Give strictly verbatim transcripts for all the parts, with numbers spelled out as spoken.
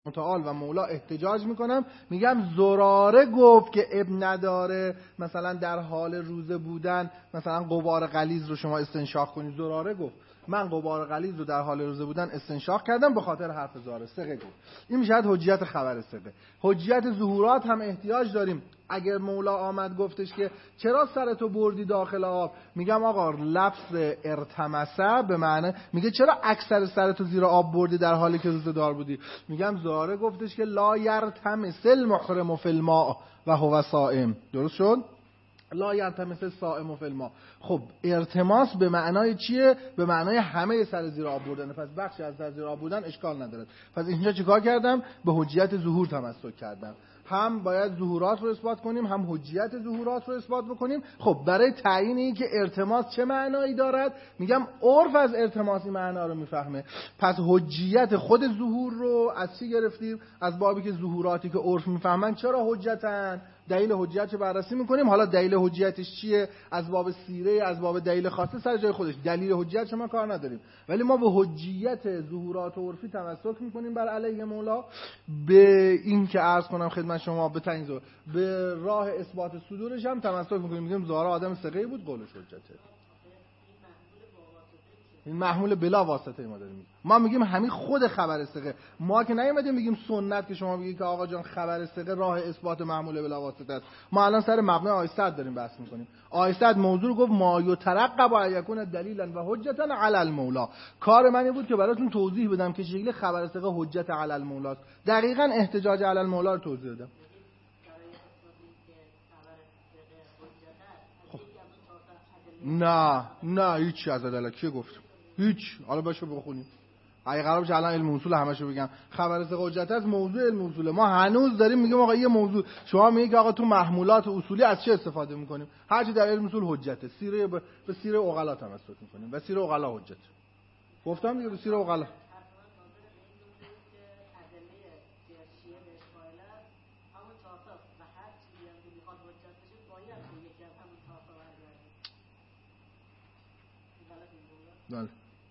متعال و مولا احتجاج میکنم، میگم زراره گفت که اب نداره مثلا در حال روزه بودن مثلا غبار غلیظ رو شما استنشاق کنید. زراره گفت من غبار غلیظ رو در حال روزه بودن استنشاق کردم به خاطر حرف زراره. ثقه گفت. این میشه حجیت خبر ثقه. حجیت ظهورات هم احتیاج داریم. اگر مولا آمد گفتش که چرا سرتو بردی داخل آب، میگم آقا لفظ ارتمسه به معنی میگه چرا اکثر سرتو زیر آب بردی در حالی که روزه دار بودی. میگم زراره گفتش که لا یرتمس المحرم فی الماء و هو صائم. درست شد؟ لا یرتمس الصائم فی الماء. خب ارتماس به معنای چیه؟ به معنای همه سر زیر آب بردن. پس بخشی از سر زیر آب بودن اشکال نداره. پس اینجا چیکار کردم؟ به حجیت ظهور تمسک کردم. هم باید ظهورات رو اثبات کنیم، هم حجیت ظهورات رو اثبات بکنیم. خب برای تعیین این که ارتماس چه معنایی دارد، میگم عرف از ارتماس این معنا رو میفهمه. پس حجیت خود ظهور رو از چی گرفتیم؟ از بابی که ظهوراتی که عرف میفهمن چرا حجتن، دلیل حجیت رو بررسی میکنیم. حالا دلیل حجیتش چیه؟ از باب سیره، از باب دلیل خاصه سر جای خودش. دلیل حجیت شما کار نداریم، ولی ما به حجیت ظهورات و عرفی تمسک میکنیم بر علیه مولا. به این که عرض کنم خدمت شما به تنظیم به راه اثبات صدورش هم تمسک میکنیم. میگیم زهرا آدم ثقه‌ای بود، قولش حجته. این محمول بلا واسطه ما داریم. ما میگیم همین خود خبر ثقه. ما که نیومدیم میگیم سنت که شما میگید که آقا جان خبر ثقه راه اثبات محمول بلا واسطه است. ما الان سر مبنای آیه داریم بحث میکنیم. آیه موضوع رو گفت ما یترقب و یکون دلیلا و حجتا علی المولا. کار من این بود که براتون توضیح بدم که چجوری خبر ثقه حجت علی المولا است. دقیقاً احتجاج علی المولا رو توضیح دادم. نه نه هیچ از ادله کی گفت؟ هیچ. حالا باشو بخونیم. اگه قرار باشه الان علم اصول همشو بگم خبر ثقه حجت از موضوع علم اصوله. ما هنوز داریم میگیم آقا یه موضوع، شما میگید که آقا تو محمولات اصولی از چه استفاده میکنیم؟ هر چی در علم اصول حجته. سیره ب... به سیره عقلا تمسک میکنیم و سیره عقلا حجت. گفتم دیگه به سیره عقلا. بله.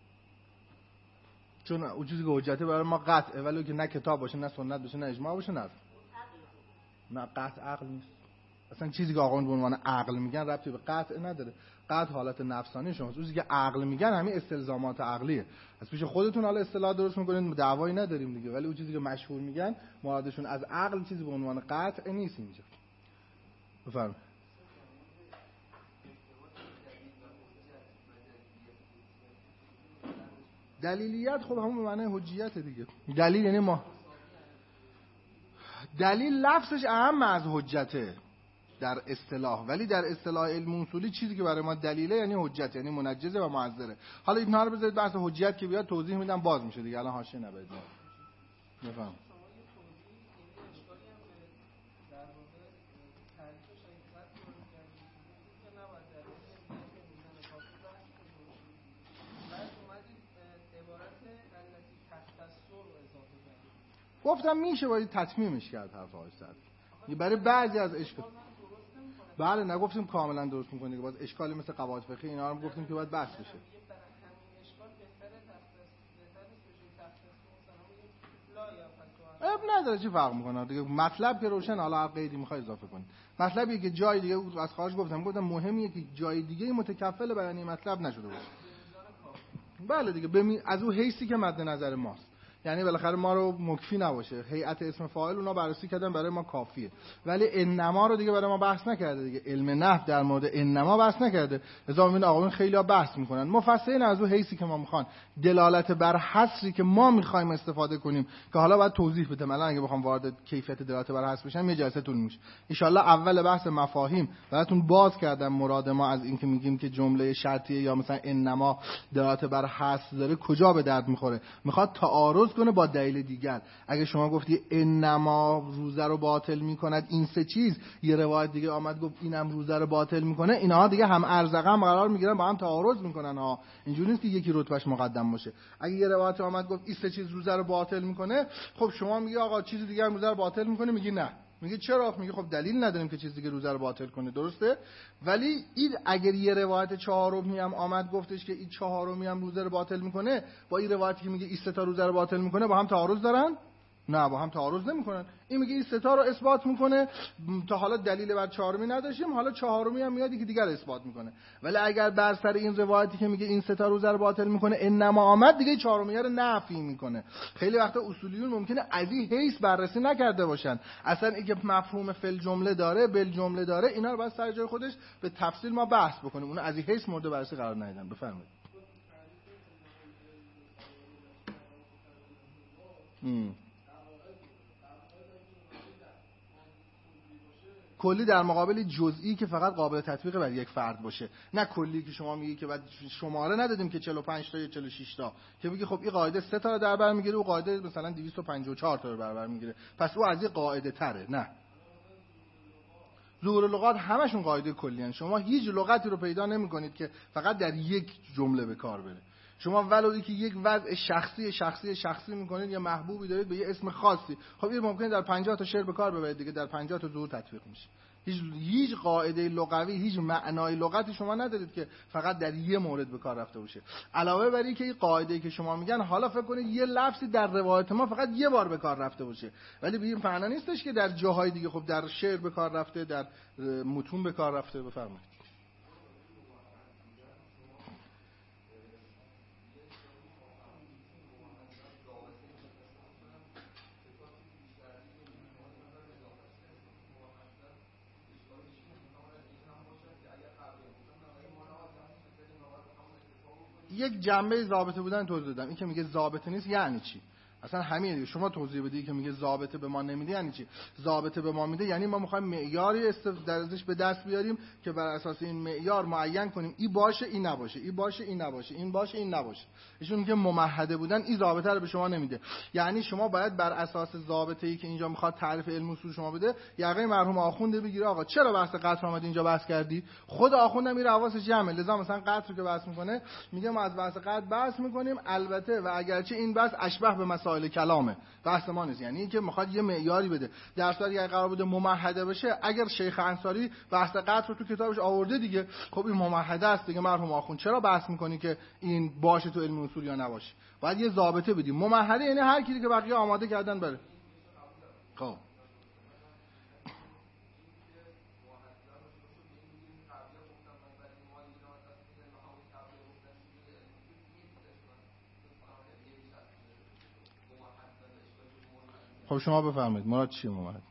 چون اون چیزی که حجته برای ما قطعه، ولی که نه کتاب باشه نه سنت باشه نه اجماع باشه نه نه قطع عقل نیست. اصلا چیزی که آقایون به عنوان عقل میگن ربطی به قطع نداره. قطع حالت نفسانی شماست. چیزی که عقل میگن همین استلزامات عقلیه. از پیش خودتون حالا اصطلاح درست میکنید، دعوایی نداریم دیگه، ولی اون چیزی که مشهور میگن مرادشون از عقل چیزی به عنوان قطع نیست اینجا. بفرمایید. دلیلیت خب همون به معنی حجیت دیگه. دلیل یعنی ما دلیل لفظش اهم از حجته در اصطلاح، ولی در اصطلاح علم اصولی چیزی که برای ما دلیله یعنی حجت، یعنی منجزه و معذره. حالا اینها رو بذارید بحث حجیت که بیاد توضیح میدم باز میشه دیگه. الان حاشیه نبرید. بفهم. گفتم میشه باید تطمیمش کرد حرف آقای سعدی. برای بعضی از اشکال بله نگفتیم کاملا درست میکنه که باز اشکالی مثل قواعد فقهی اینا رو گفتیم که باید بحث بشه. اب نداره چی فرق میکنه دیگه. مطلب که روشن. حالا هر قیدی میخوای اضافه کنی. مطلبیه که جای دیگه از خارج گفتم گفتم مهمیه که جای دیگه متکفل بیان این مطلب نشده باشه. بله دیگه بمی... از اون حیثی که مد نظر ماست. یعنی بالاخره ما رو مکفی نباشه. هیئت اسم فاعل اونا بررسی کردن برای ما کافیه، ولی انما رو دیگه برای ما بحث نکرده دیگه. علم نحو در مورد انما بحث نکرده. لذا میبینید آقایون خیلی‌ها بحث میکنن. مفسرین از اون حیثی که ما میخوان دلالت بر حصری که ما میخوایم استفاده کنیم که حالا باید توضیح بدم. الان اگه بخوام وارد کیفیت دلالت بر حصر بشم یه جلسه طول میشه. ان شاء الله اول بحث مفاهیم براتون باز کردم مراد ما از این که میگیم که جمله شرطیه یا مثلا انما دلالت بر حصر داره کجا به درد میخوره. میخواد تعارض کنه با دلیل دیگر. اگه شما گفتی انما روزه رو باطل میکند این سه چیز، یه روایت دیگه آمد گفت اینم روزه رو باطل میکنه، اینها دیگه هم ارزقم قرار میگیرن با هم تعارض میکنن ها. اینجوری نیست که یکی رتبهش مقدم باشه. اگه یه روایت آمد گفت این سه چیز روزه رو باطل میکنه، خب شما میگی آقا چیز دیگه هم روزه رو باطل میکنه، میگی نه. میگه چرا؟ میگه خب دلیل نداریم که چیز دیگه روزه رو باطل کنه. درسته؟ ولی این اگر یه روایت چهارمی هم آمد گفتش که این چهارمی هم روزه رو باطل میکنه، با این روایتی که میگه این سه تا روزه رو باطل میکنه با هم تعارض دارن؟ نه با هم تعارض نمیکنن. این میگه این ستا رو اثبات میکنه، تا حالا دلیل بر چهارمی نداشتیم، حالا چهارمی هم میاد که دیگر اثبات میکنه. ولی اگر بر سر این روایتی که میگه این ستا روزه رو باطل میکنه انما آمد، دیگه چهارمی رو نفی میکنه. خیلی وقتا اصولیون ممکنه از این حیث بررسی نکرده باشن، اصلا اینکه مفهوم فل جمله داره بل جمله داره، اینا رو باید سر جای خودش به تفصیل ما بحث بکنیم، اون از این حیث مورد بررسی قرار ندیدن. بفرمایید. کلی در مقابل جزئی که فقط قابل تطبیق بر یک فرد باشه، نه کلی که شما میگی که بعد شماره ندادیم که چهل و پنج تا یا چهل و شش تا، که بگی خب این قاعده سه تا رو در بر میگیره و قاعده مثلا دویست و پنجاه و چهار تا رو در بر میگیره، پس او از این قاعده تره. نه، ظهور لغات همشون قاعده کلی ان. شما هیچ لغتی رو پیدا نمی‌کنید که فقط در یک جمله به کار بره. شما ولودی که یک وضع شخصی شخصی شخصی میکنید یا محبوبی دارید به یه اسم خاصی، خب این ممکنه در پنجاه تا شعر به کار ببرید دیگه، در پنجاه تا ظهور تطبیق میشه. هیچ هیچ قاعده لغوی، هیچ معنای لغتی شما ندارید که فقط در یه مورد به کار رفته باشه. علاوه بر این که این قاعده‌ای که شما میگن، حالا فکر کنید یه لفظی در روایت ما فقط یه بار به کار رفته باشه، ولی به این معنی نیستش که در جاهای دیگه خب در شعر به کار رفته، در متون به کار رفته. بفرمایید. یک جنبه ضابطه بودن توضیح دادم. این که میگه ضابطه نیست یعنی چی؟ اصلا همین دیگه. شما توضیح بدید که میگه ضابطه به ما نمیده یعنی چی؟ ضابطه به ما میده یعنی ما میخوایم معیاری ازش به دست بیاریم که بر اساس این معیار معین کنیم این باشه این نباشه، این باشه این نباشه، این باشه این نباشه. ایشون میگه ممهده بودن این ضابطه رو به شما نمیده. یعنی شما باید بر اساس ضابطه ای که اینجا میخواد تعریف علم اصول شما بده، یقه مرحوم آخونده بگیره آقا چرا بحث قطر اومد اینجا بحث کردی؟ خود آخوندم میره حواسش جمعه. لذا مثلا قطر رو که بحث میکنه میگه ما از بحث قطر بحث میکنیم، البته و اگرچه این بحث اشبه به مسائل کلامه، بحث ما نیست. یعنی اینکه میخواد یه معیاری بده. در صورتی اگه قرار بوده ممهده بشه، اگر شیخ انصاری بحث قطر رو تو کتابش آورده دیگه، خب این ممهده است دیگه. مرحوم آخوند چرا بحث میکنی که این باشه تو علم اصول یا نباشه؟ باید یه ضابطه بدیم. ممهده یعنی هر کی که بقیه آماده کردن بره. خب خب شما بفرمایید مراد چیه ممهد؟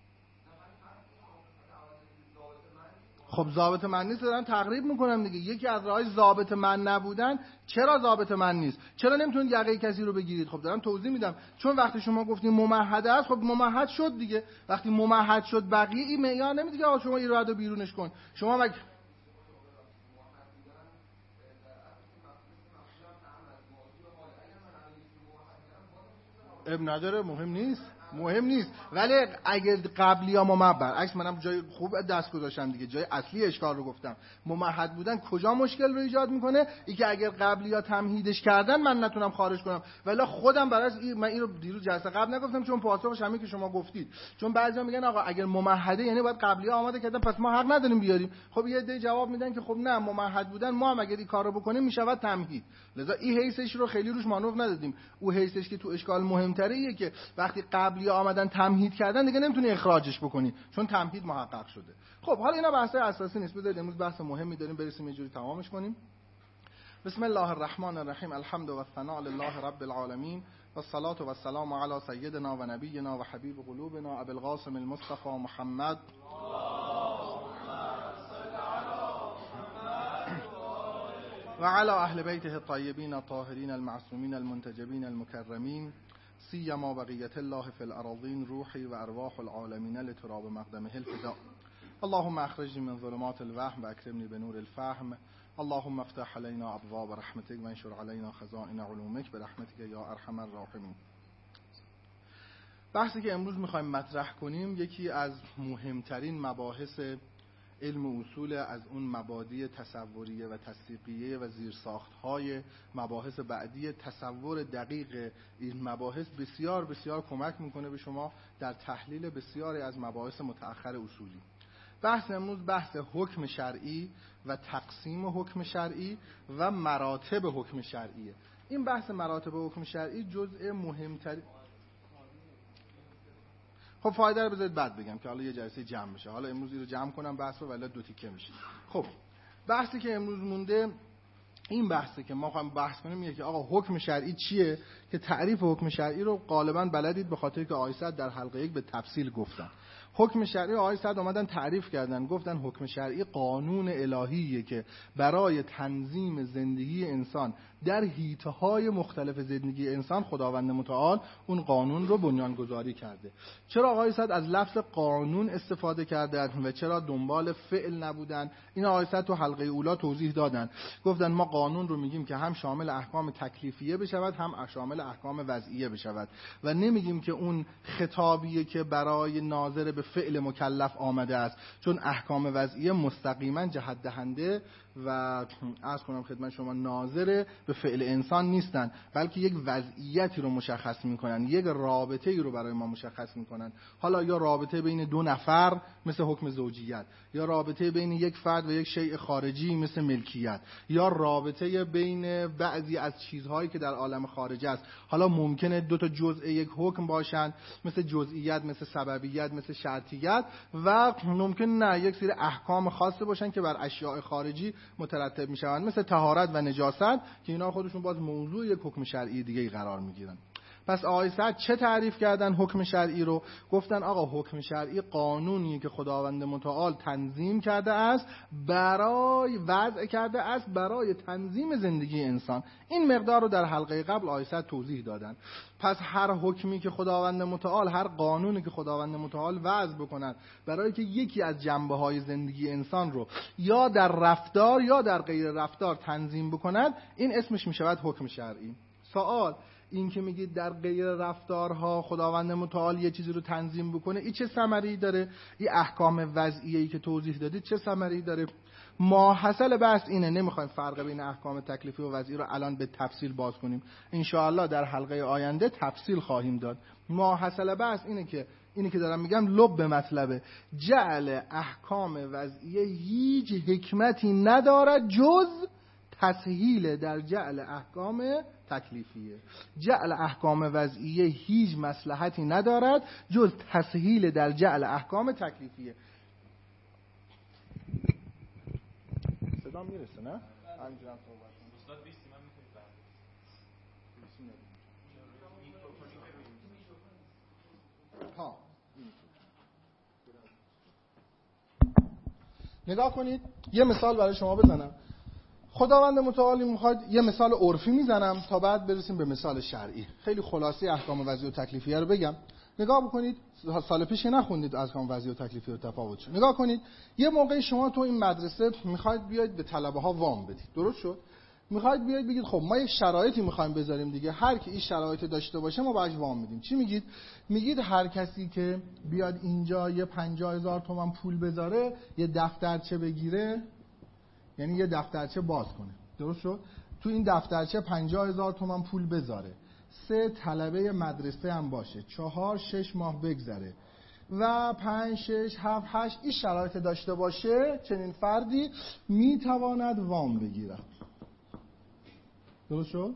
خب ضابط من نیست، دارن تقریب میکنم دیگه. یکی از راههای ضابط من نبودن، چرا ضابط من نیست؟ چرا نمیتونید یقه کسی رو بگیرید؟ خب دارم توضیح میدم. چون وقتی شما گفتین ممهد است، خب ممهد شد دیگه. وقتی ممهد شد بقیه این معیار نمیده که آقا شما این رو بیرونش کن. شما مگه اب نداره، مهم نیست، مهم نیست. ولی اگر قبلی ها ممهد، برعکس منم جای خوب دست گذاشتم دیگه، جای اصلی اشکال رو گفتم. ممهد بودن کجا مشکل رو ایجاد میکنه؟ این که اگر قبلی ها تمهیدش کردن من نتونم خارج کنم. ولی خودم برای من اینو دیروز جلسه قبل نگفتم، چون پاسخش همین که شما گفتید. چون بعضیا میگن آقا اگر ممهده یعنی باید قبلی ها آماده کردن، پس ما حق نداریم بیاریم. خب یه عده جواب میدن که خب نه، ممهد بودن ما هم اگر این کارو بکنیم میشود تمهید. لذا این حیثش رو خیلی روش مانور ندادیم. او حیثش که تو اشکال مهمتره ایه که وقتی قبلی آمدن تمهید کردن دیگه نمیتونی اخراجش بکنی، چون تمهید محقق شده. خب حالا اینا بحث اساسی نیست. بذارید امروز بحث مهمی داریم، برسیم یه جوری تمامش کنیم. بسم الله الرحمن الرحیم. الحمد و الثناء لله رب العالمین و الصلاة و السلام علی سیدنا و نبینا و حبیب قلوبنا ابی القاسم المصطفى محمد و علی اهل بیته الطیبین الطاهرین المعصومین المنتجبین المکرمین سیما بقیت الله فی الاراضین روحی و ارواح العالمین لتراب مقدمه الفداء. اللهم اخرجنی من ظلمات الوهم و اکرمنی بنور الفهم. اللهم افتح علينا ابواب رحمتك و انشر علينا خزائن علومك برحمتك یا ارحم الراحمین. بحثی که امروز میخوایم مطرح کنیم یکی از مهمترین مباحث علم اصول، از اون مبادی تصوریه و تصدیقیه و زیرساخت‌های مباحث بعدی. تصور دقیق این مباحث بسیار بسیار کمک میکنه به شما در تحلیل بسیاری از مباحث متأخر اصولی. بحث امروز بحث حکم شرعی و تقسیم حکم شرعی و مراتب حکم شرعیه. این بحث مراتب حکم شرعی جزء مهمترین خب فایده رو بذارید بعد بگم که حالا یه جلسه جمع بشه. حالا امروز رو جمع کنم بحث رو ولی دو تیکه میشه. خب بحثی که امروز مونده این بحثه که ما خواهیم بحث کنیم میگه که آقا حکم شرعی چیه، که تعریف حکم شرعی رو غالبا بلدید به خاطر که آقای سعد در حلقه یک به تفصیل گفتن. حکم شرعی آقای سعد اومدن تعریف کردن، گفتن حکم شرعی قانون الهیه که برای تنظیم زندگی انسان در حیطه‌های مختلف زندگی انسان خداوند متعال اون قانون رو بنیانگذاری کرده. چرا آقای سعد از لفظ قانون استفاده کردن و چرا دنبال فعل نبودن؟ این آقای سعد تو حلقه اولا توضیح دادن، گفتن ما قانون رو میگیم که هم شامل احکام تکلیفیه بشود هم شامل احکام وضعیه بشود و نمیگیم که اون خطابیه که برای ناظر به فعل مکلف آمده است، چون احکام وضعیه مستقیما جهت دهنده و عرض کنم خدمت شما ناظر به فعل انسان نیستن، بلکه یک وضعیتی رو مشخص میکنن، یک رابطه ای رو برای ما مشخص میکنن. حالا یا رابطه بین دو نفر مثل حکم زوجیت، یا رابطه بین یک فرد و یک شیء خارجی مثل ملکیت، یا رابطه بین بعضی از چیزهایی که در عالم خارج است. حالا ممکنه دو تا جزء یک حکم باشن مثل جزئیات، مثل سببیت، مثل شرطیت، و ممکن نه یک سری احکام خاصه باشن که بر اشیاء خارجی مترتب میشوند مثل طهارت و نجاست که اینا خودشون باز موضوع یک حکم شرعی دیگه قرار میگیرن. پس آقای سعد چه تعریف کردن حکم شرعی رو؟ گفتن آقا حکم شرعی قانونیه که خداوند متعال تنظیم کرده است، برای وضع کرده است برای تنظیم زندگی انسان. این مقدار رو در حلقه قبل آقای سعد توضیح دادن. پس هر حکمی که خداوند متعال، هر قانونی که خداوند متعال وضع بکند برای که یکی از جنبه‌های زندگی انسان رو یا در رفتار یا در غیر رفتار تنظیم بکند، این اسمش میشود حکم شرعی. سوال این که میگید در غیر رفتارها خداوند متعال یه چیزی رو تنظیم بکنه، این چه ثمره‌ای داره؟ این احکام وضعیه‌ای که توضیح دادید چه ثمره‌ای داره؟ ماحصل بحث اینه، نمیخوایم فرق بین احکام تکلیفی و وضعی رو الان به تفصیل باز کنیم، ان شاءالله در حلقه آینده تفصیل خواهیم داد. ماحصل بحث اینه که اینی که دارم میگم لب به مطلبه، جعل احکام وضعیه هیچ حکمتی ندارد جز تسهیل در جعل احکام تکلیفیه. جعل احکام وضعیه هیچ مصلحتی ندارد جز تسهیل در جعل احکام تکلیفیه. صدا میرسه نه؟ همینجوری صحبت کنم. استاد بیستی من میتونید بعد. ها. نگاه کنید یه مثال برای شما بزنم. خداوند متعال میخواد یه مثال عرفی میزنم تا بعد برسیم به مثال شرعی. خیلی خلاصه احکام وضعی و تکلیفیه رو بگم. نگاه بکنید، سال پیش نخوندید احکام وضعی و تکلیفیه رو تفاوت شد. نگاه کنید یه موقعی شما تو این مدرسه میخواید بیاید به طلبه ها وام بدید، درست شد؟ میخواید بیاید بگید خب ما یه شرایطی میخوایم بذاریم دیگه، هر کی این شرایط داشته باشه ما باهاش وام میدیم. چی میگید؟ میگید هر کسی که بیاد اینجا یه پنجاه هزار تومان پول بذاره، یه دفترچه بگیره، یعنی یه دفترچه باز کنه، درست شد؟ تو این دفترچه پنجاه هزار تومان پول بذاره، سه طلبه مدرسه هم باشه، چهار شش ماه بگذره و پنج شش هفت هشت این شرایط داشته باشه، چنین فردی میتواند وام بگیرد. درست شد؟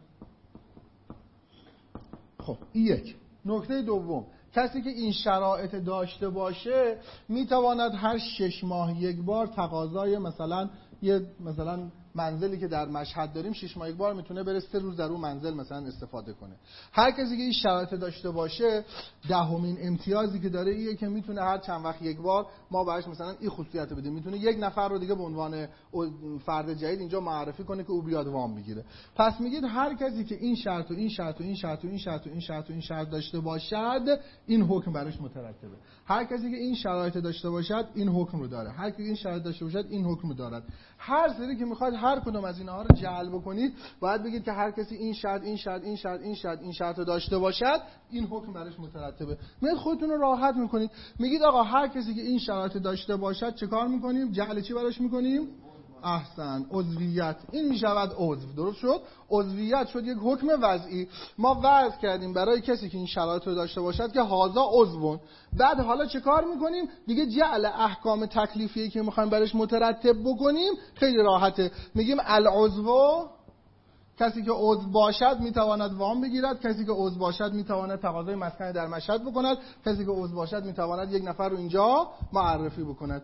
خب این یک. نکته دوم، کسی که این شرایط داشته باشه میتواند هر شش ماه یک بار تقاضای مثلا یه مثلا منزلی که در مشهد داریم شش ماه یک بار میتونه بره سه روز در اون منزل مثلا استفاده کنه. هر کسی که این شرایط داشته باشه دهمین امتیازی که داره ایه که میتونه هر چند وقت یک بار ما بهش مثلا این خصوصیت بدیم، میتونه یک نفر رو دیگه به عنوان فرد جدید اینجا معرفی کنه که او بیاد وام بگیره. پس میگید هر کسی که این شرط و این شرط و این شرط و این شرط و این شرط و این شرط داشته باشد این حکم براش مترتبه. هر کسی که این شرایط داشته باشد این حکم رو داره، هر کی این شرایط داشته باشد این حکم رو دارد. هر سری که میخواد هر کدوم از اینها رو جعل بکنید باید بگید که هر کسی این شرط این شرط این شرط این شرط این شرط رو داشته باشد این حکم براش مترتبه. میاد خودتون رو راحت میکنید، میگید آقا هر کسی که این شرایط داشته باشد چه کار میکنیم؟ جعل چی براش میکنیم؟ احسن، عضویت. این میشود عضو، درست شد؟ عضویت شد یک حکم وضعی. ما وضع کردیم برای کسی که این شرایط رو داشته باشد که هازا عضوون. بعد حالا چه کار میکنیم؟ دیگه جعل احکام تکلیفی که میخوایم براش مترتب بکنیم خیلی راحته. میگیم العضو کسی که عضو باشد میتواند وام بگیرد، کسی که عضو باشد میتواند تقاضای مسکن در مشهد بکند، کسی که عضو باشد میتواند یک نفر رو اینجا معرفی بکند.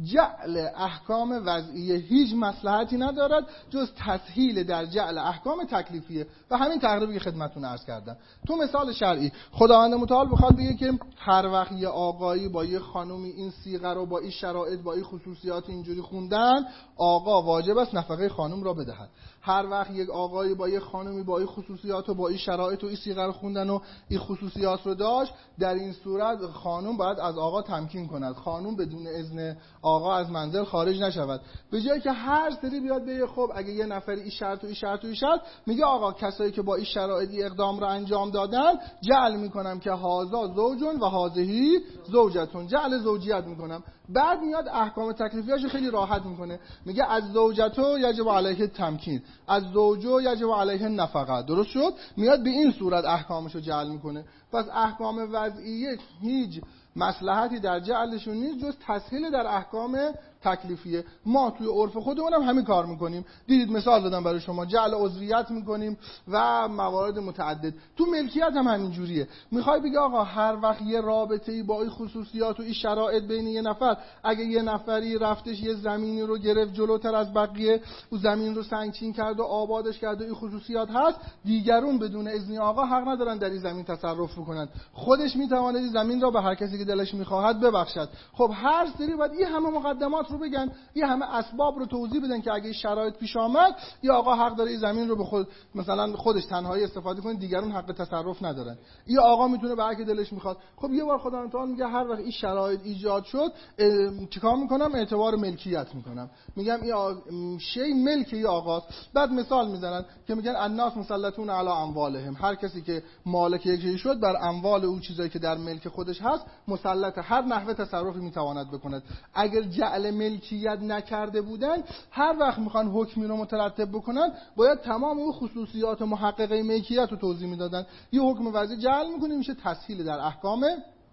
جعل احکام وضعیه هیچ مصلحتی ندارد جز تسهیل در جعل احکام تکلیفیه و همین تقریبی که خدمتتون عرض کردم. تو مثال شرعی خداوند متعال بخواد بگه که هر وقت یه آقایی با یه خانومی این صیغه رو با این شرایط با این خصوصیات اینجوری خوندن، آقا واجب است نفقه خانم را بدهد. هر وقت یک آقایی با یه خانومی با این خصوصیات و با این شرایط و این صیغه رو خوندن و این خصوصیات رو داشت، در این صورت خانم باید از آقا تمکین کند، خانم بدون اذن آقا از منزل خارج نشود. به جایی که هر سری بیاد بگه خب اگه یه نفری این شرط و این شرط و این شرط، میگه آقا کسایی که با این شرایط اقدام رو انجام دادن جعل میکنم که هازا زوجون و هازهی زوجتون، جعل زوجیت میکنم. بعد میاد احکام تکلیفیاشو خیلی راحت میکنه، میگه از زوجتو یجب علیه تمکین، از زوجو یجب علیه نفقه. درست شد؟ میاد به این صورت احکامشو جعل میکنه. پس احکام وضعیه هیچ مصلحتی در جعلشون نیست جز تسهیل در احکام تکلیفیه. ما توی عرف خودمون هم همین کار میکنیم. دیدید مثال دادم برای شما، جعل عضویت میکنیم و موارد متعدد. تو ملکیت هم همین جوریه. میخوای بگی آقا هر وقت یه رابطه‌ای با این خصوصیات و این شرایط بین یه نفر، اگه یه نفری رفتش یه زمینی رو گرفت جلوتر از بقیه، او زمین رو سنگچین کرد و آبادش کرد و این خصوصیات هست، دیگرون بدون اذن آقا حق ندارن در این زمین تصرف بکنن. خودش میتواند این زمین را به هر کسی که دلش میخواهد ببخشد. خب هر سری باید این همه مقدمات رو بگن، این همه اسباب رو توضیح بدن که اگه شرایط پیش آمد یا آقا حق داره این زمین رو به خود مثلا خودش تنهایی استفاده کنه، دیگران حق تصرف ندارن. یا آقا میتونه به هر کی دلش میخواد. خب یه بار خداوند تعالی میگه هر وقت این شرایط ایجاد شد چیکار میکنم؟ اعتبار ملکیت میکنم، میگم این شی ملک ی آقاست. بعد مثال میزنن که میگن الناس مسلطون علی اموالهم، هر کسی که مالک یک چیزی شد بر اموال او چیزایی که در ملک خودش هست مسلط، هر نحوه تصرفی میتواند بکند. اگر جعل ملکیت نکرده بودن، هر وقت میخوان حکمی رو مترتب بکنن باید تمام اون خصوصیات محققه ملکیت رو توضیح میدادن. یه حکم وضعی جعل میکنه میشه تسهیل در احکام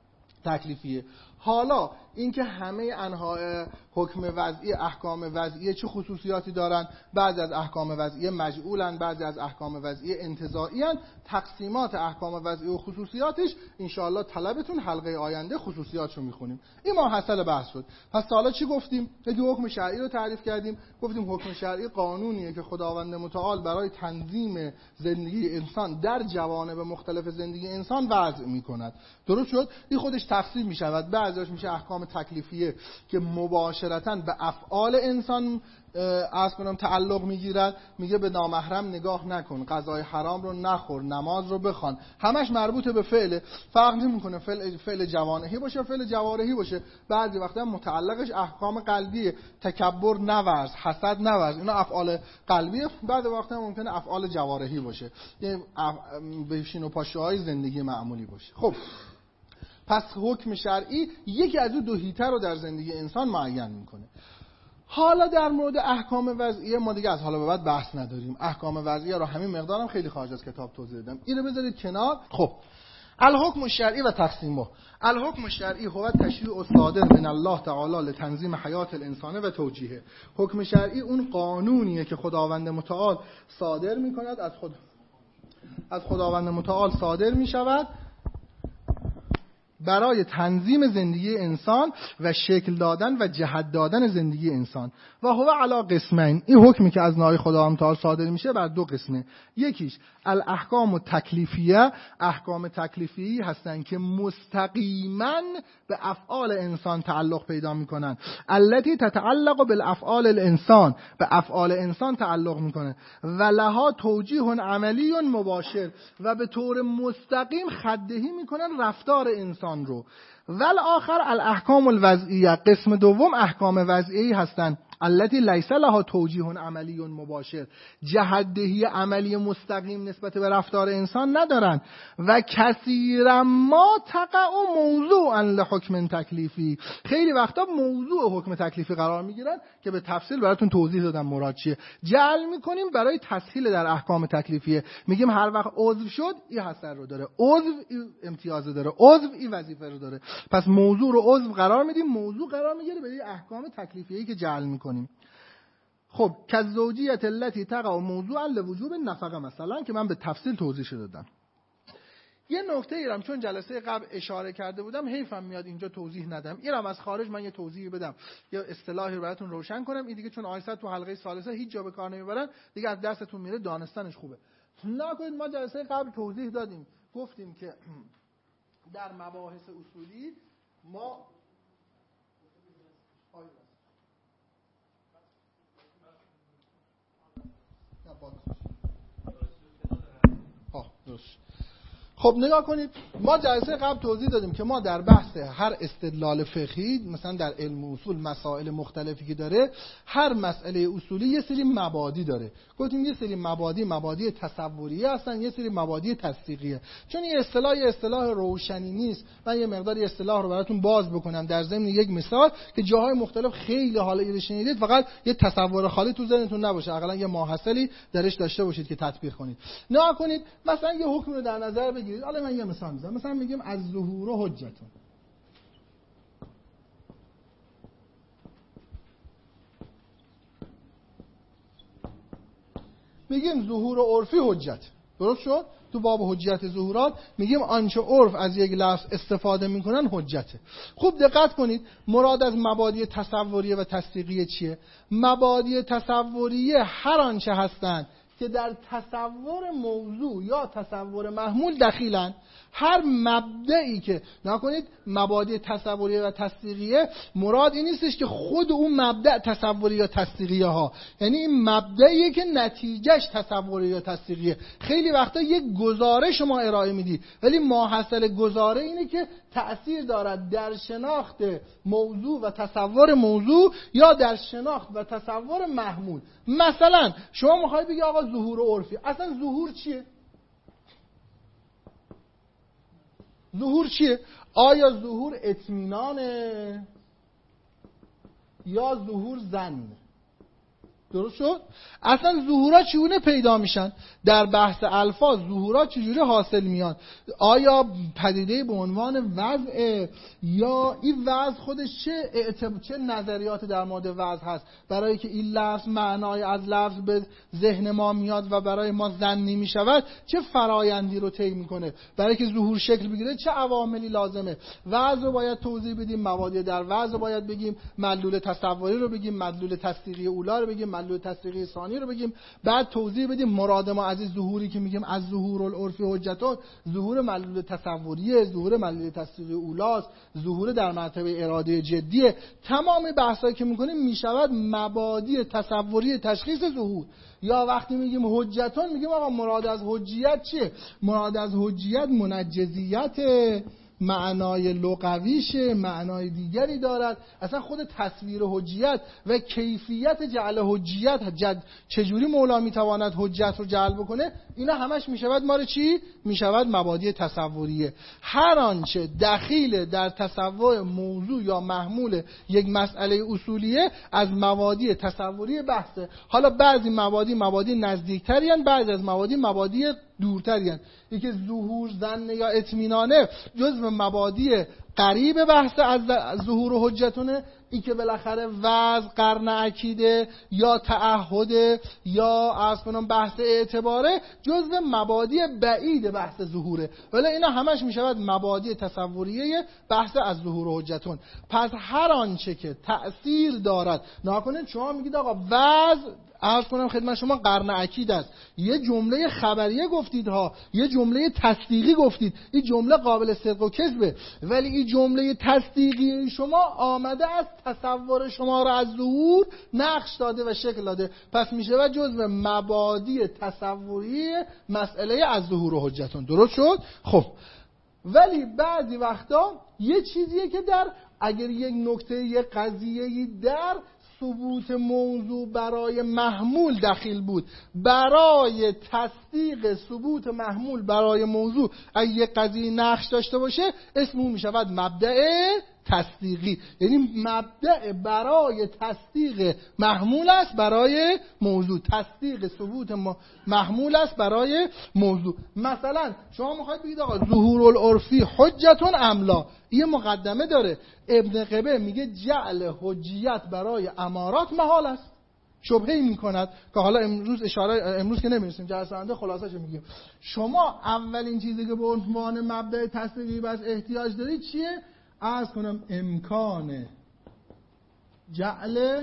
تکلیفیه. حالا اینکه همه انواع حکم وضعی احکام وضعی چه خصوصیاتی دارن، بعضی از احکام وضعی مجعولن، بعضی از احکام وضعی انتزاعی ان، تقسیمات احکام وضعی و خصوصیاتش انشاءالله طلبتون حلقه آینده خصوصیاتشو میخونیم. این ماحصل بحث شد. پس حالا چی گفتیم؟ یکی حکم شرعی رو تعریف کردیم. گفتیم حکم شرعی قانونیه که خداوند متعال برای تنظیم زندگی انسان در جوانب مختلف زندگی انسان وضع میکند. درست شد؟ این خودش تقسیم میشود. بعضیش میشه احکام تکلیفیه که مباشرتاً به افعال انسان از کنم تعلق میگیرد، میگه به نامحرم نگاه نکن، غذای حرام رو نخور، نماز رو بخوان، همش مربوط به فعل. فرق نمیکنه فعل فعل جوانحی باشه فعل جوارحی باشه. بعضی وقتا متعلقش احکام قلبیه، تکبر نورز، حسد نورز، اینا افعال قلبیه. بعضی وقتا ممکنه افعال جوارحی باشه، یعنی بشین و پاشوهای زندگی معمولی باشه. خب پس حکم شرعی یکی از اون دو هیته رو در زندگی انسان معین میکنه. حالا در مورد احکام وضعیه ما دیگه از حالا به بعد بحث نداریم. احکام وضعیه رو همین مقدارم خیلی خارج از کتاب توضیح دادم. اینو بذارید کنار. خب الحکم الشرعی و تقسیمه. الحکم الشرعی هو تشریع صادر من الله تعالی لتنظیم حیات الانسان و توجیهه. حکم شرعی اون قانونیه که خداوند متعال صادر میکند، از خود از خداوند متعال صادر میشود برای تنظیم زندگی انسان و شکل دادن و جهت دادن زندگی انسان. و هو علی قسمین، این حکمی که از نای خداوند تعالی صادر میشه بر دو قسمه. یکیش الاحکام التکلیفیه، احکام تکلیفی هستن که مستقیما به افعال انسان تعلق پیدا میکنن. التي تتعلق بالافعال الانسان، به افعال انسان تعلق میکنه. و لها توجیه عملی مباشر، و به طور مستقیم خدهی میکنن رفتار انسان رو. ول آخر الاحکام الوضعیه، قسم دوم احکام وضعی هستند التي لیس لها توجیه عملی مباشر، جهت‌دهی عملی مستقیم نسبت به رفتار انسان ندارن. و کثیرا ما تقع موضوعا لحکم تکلیفی، خیلی وقتا موضوع حکم تکلیفی قرار میگیرن که به تفصیل براتون توضیح دادم مراد چیه. جعل میکنیم برای تسهیل در احکام تکلیفیه، میگیم هر وقت عضو شد این حسر رو داره، عضو امتیاز داره، عضو این وظیفه رو داره. پس موضوع رو عضو قرار میدیم، موضوع قرار میگیره به احکام تکلیفیه که جعل میکنیم. خب کزوجیت التی تقع موضوعا لوجوب نفقه مثلا که من به تفصیل توضیح دادم. یه نکته ایرم چون جلسه قبل اشاره کرده بودم حیفم میاد اینجا توضیح ندم، ایرم از خارج من یه توضیحی بدم یا اصطلاحی رو براتون روشن کنم. این دیگه چون آیسد تو حلقه ثالثه هیچ جا به کار نمیبرن دیگه از دستتون میره، دانستنش خوبه. نکنید ما جلسه قبل توضیح دادیم، گفتیم که در مباحث اصولی ما خب نگاه کنید، ما جلسه قبل توضیح دادیم که ما در بحث هر استدلال فقهی مثلا در علم اصول مسائل مختلفی که داره، هر مسئله اصولی یه سری مبادی داره. گفتیم یه سری مبادی مبادی تصوریه هستن، یه سری مبادی تصدیقیه. چون این اصطلاح یه اصطلاح روشنی نیست، من یه مقداری اصطلاح رو براتون باز بکنم در ضمن یک مثال که جاهای مختلف خیلی حالا ایده شنیدید، فقط یه تصور خالی تو ذهنتون نباشه، حداقل یه ماحصلی درش داشته باشید که تطبیق کنید. نگاه کنید مثلا یه حکم رو در نظر بگیرید. حالا من یه مثال میزنم، مثلا میگیم از ظهور حجتون. میگیم ظهور عرفی حجت، درست شد؟ تو باب حجت ظهورات میگیم آنچه عرف از یک لفظ استفاده میکنن حجته. خوب دقت کنید، مراد از مبادی تصوریه و تصدیقیه چیه؟ مبادی تصوریه هر آنچه هستند که در تصور موضوع یا تصور محمول دخیلن. هر مبدعی که نکنید مبادی تصوریه و تصدیقیه، مراد این نیستش که خود اون مبدع تصوریه یا تصدیقیه ها، یعنی این مبدعیه که نتیجهش تصوریه یا تصدیقیه. خیلی وقتا یک گزاره شما ارائه میدی ولی ماحصل گزاره اینه که تأثیر دارد در شناخت موضوع و تصور موضوع یا در شناخت و تصور محمول. مثلا شما میخوای بگی آقا ظهور عرفی، اصلا ظهور چیه؟ ظهور چیه؟ آیا ظهور اطمینانه یا ظهور ظنه؟ درست شد؟ اصلا ظهورها چگونه پیدا میشن؟ در بحث الفاظ ظهورها چجوری حاصل میان؟ آیا پدیده به عنوان وضع یا این وضع خودش چه اعتب... چه نظریات در مورد وضع هست برای که این لفظ معنای از لفظ به ذهن ما میاد و برای ما ظنی میشود؟ چه فرایندی رو طی میکنه برای که ظهور شکل بگیره؟ چه عواملی لازمه؟ وضع رو باید توضیح بدیم، مبادی در وضع رو باید بگیم، مدلول تصوری رو بگیم، مدلول تصدیقی اولا رو بگیم، مدلول تصدیقی ثانی رو بگیم، بعد توضیح بدیم مراد ما از ظهوری که میگیم از ظهور العرفی حجتون، ظهور مدلول تصوریه، ظهور مدلول تصدیقی اولاست، ظهور در مرتبه اراده جدیه. تمام بحثایی که میکنیم میشود مبادی تصوری تشخیص ظهور. یا وقتی میگیم حجتون میگیم آقا مراد از حجیت چیه؟ مراد از حجیت منجزیت، معنای لغویشه، معنای دیگری دارد. اصلا خود تصویر حجیت و کیفیت جعل حجیت، جد چجوری مولا میتواند حجت رو جعل بکنه، اینا همش میشود ما رو چی؟ میشود مبادی تصوریه. هر آنچه دخیل در تصور موضوع یا محمول یک مسئله اصولیه از مبادی تصوری بحثه. حالا بعضی مبادی مبادی نزدیکتری هستند، بعضی از مبادی مبادی دورتری هستند. اینکه ظهور ظن یا اطمینانه جزو مبادی قریب بحث از ظهور و حجتونه، این که بالاخره وضع قرن عکیده یا تعهد یا از کنم بحث اعتباره جزو مبادی بعید بحث ظهوره، ولی اینا همش میشود مبادی تصوریه بحث از ظهور و حجتون. پس هر آنچه که تأثیر دارد، نکنید شما میگید آقا وضع عرض کنم خدمت شما قرن عکید است، یه جمله خبریه گفتید ها، یه جمله تصدیقی گفتید، این جمله قابل صدق و کذبه، ولی این جمله تصدیقی شما آمده از تصور شما را از ظهور نقش داده و شکل داده، پس میشه و جزء مبادی تصوری مسئله از ظهور و حجتون. درست شد؟ خب ولی بعضی وقتا یه چیزیه که در اگر یک نکته یک قضیه‌ای در ثبوت موضوع برای محمول دخیل بود، برای تصدیق ثبوت محمول برای موضوع اگه یک قضیه نقش داشته باشه اسم اون میشود مبدأ تصدیقی، یعنی مبدأ برای تصدیق محمول است برای موضوع، تصدیق ثبوت محمول است برای موضوع. مثلا شما میخواید بگید آقا ظهور العرفی حجتون املا، یه مقدمه داره. ابن قبه میگه جعل حجیت برای امارات محال است. شبهه‌ای میکند که حالا امروز اشاره امروز که نمی‌رسیم جلسه آینده خلاصه‌اش میگیم. شما اولین چیزی که به عنوان مبدأ تصدیقی بس احتیاج دارید چیه؟ عرض کنم امکان جعل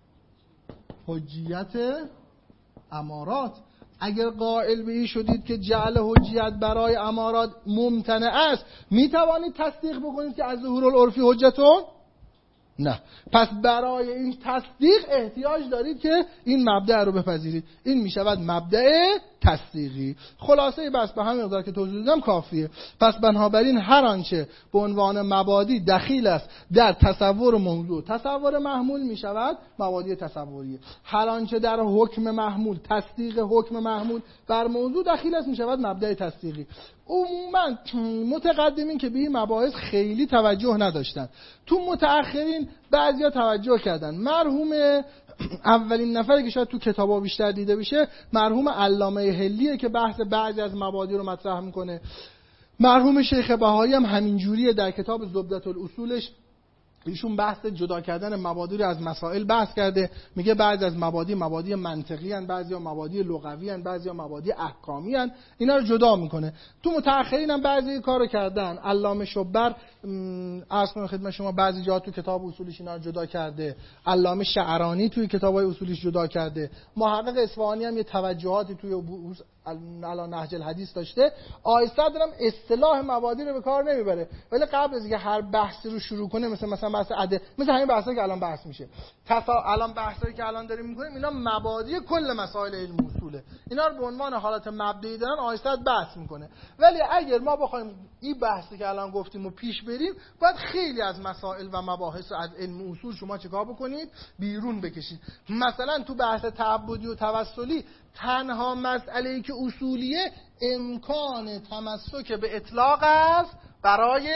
حجیت امارات. اگر قائل به این شدید که جعل حجیت برای امارات ممتنع است، می توانید تصدیق بکنید که از ظهور العرفی حجتون؟ نه. پس برای این تصدیق احتیاج دارید که این مبدأ رو بپذیرید. این می شود مبدأ تصدیقی. خلاصه بس به همین مقدار که توضیح دادم کافیه. پس بنابراین هر آنچه به عنوان مبادی دخیل است در تصور موضوع تصور محمول می شود مبادی تصوریه. هر آنچه در حکم محمول تصدیق حکم محمول بر موضوع دخیل است می شود مبدأ تصدیقی. عموما متقدمین که به این مباحث خیلی توجه نداشتن، تو متأخرین بعضیا توجه کردن. مرحوم اولین نفری که شاید تو کتابا بیشتر دیده بشه مرحوم علامه حلیه که بحث بعضی از مبادی رو مطرح میکنه. مرحوم شیخ بهایی هم همین جوریه، در کتاب زبدة الاصولش ایشون بحث جدا کردن مبادی رو از مسائل بحث کرده. میگه بعضی از مبادی مبادی منطقی ان، بعضیا مبادی لغوی ان، بعضیا مبادی احکامی ان، اینا رو جدا میکنه. تو متأخرین هم بعضی کارو کردن. علامه شبر عرض کنم خدمت شما بعضی جا تو کتاب اصولش اینا رو جدا کرده. علامه شعرانی توی کتابای اصولش جدا کرده. محقق اصفهانی هم یه توجهاتی توی علی نهج الحدیث داشته. آیسته دارم اصطلاح مبادی رو به کار نمیبره، ولی قبل از اینکه هر بحثی رو شروع کنه مثلا مثلا بحث عدد، مثل همین بحثایی که الان بحث میشه، تفا الان بحثایی که الان داریم میکنیم اینا مبادی کل مسائل علم اصوله. اینا رو به عنوان حالت مبدئی دارن آیسته بحث میکنه. ولی اگر ما بخوایم این بحثی که الان گفتیم و پیش بریم، باید خیلی از مسائل و مباحث از علم اصول شما چیکار بکنید؟ بیرون بکشید. مثلا تو بحث تعبدی و توسلی تنها مسئله‌ای که اصولیه امکان تمسک به اطلاق است برای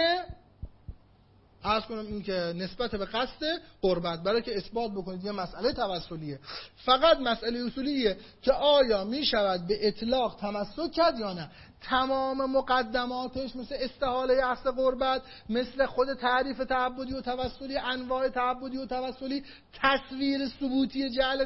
عرض کنم این که نسبت به قصد قربت، برای که اثبات بکنید یه مسئله توسلیه. فقط مسئله اصولیه که آیا می شود به اطلاق تمسک کرد یا نه. تمام مقدماتش مثل استحاله اصل قربت، مثل خود تعریف تعبدی و توسلی، انواع تعبدی و توسلی، تصویر ثبوتی جعل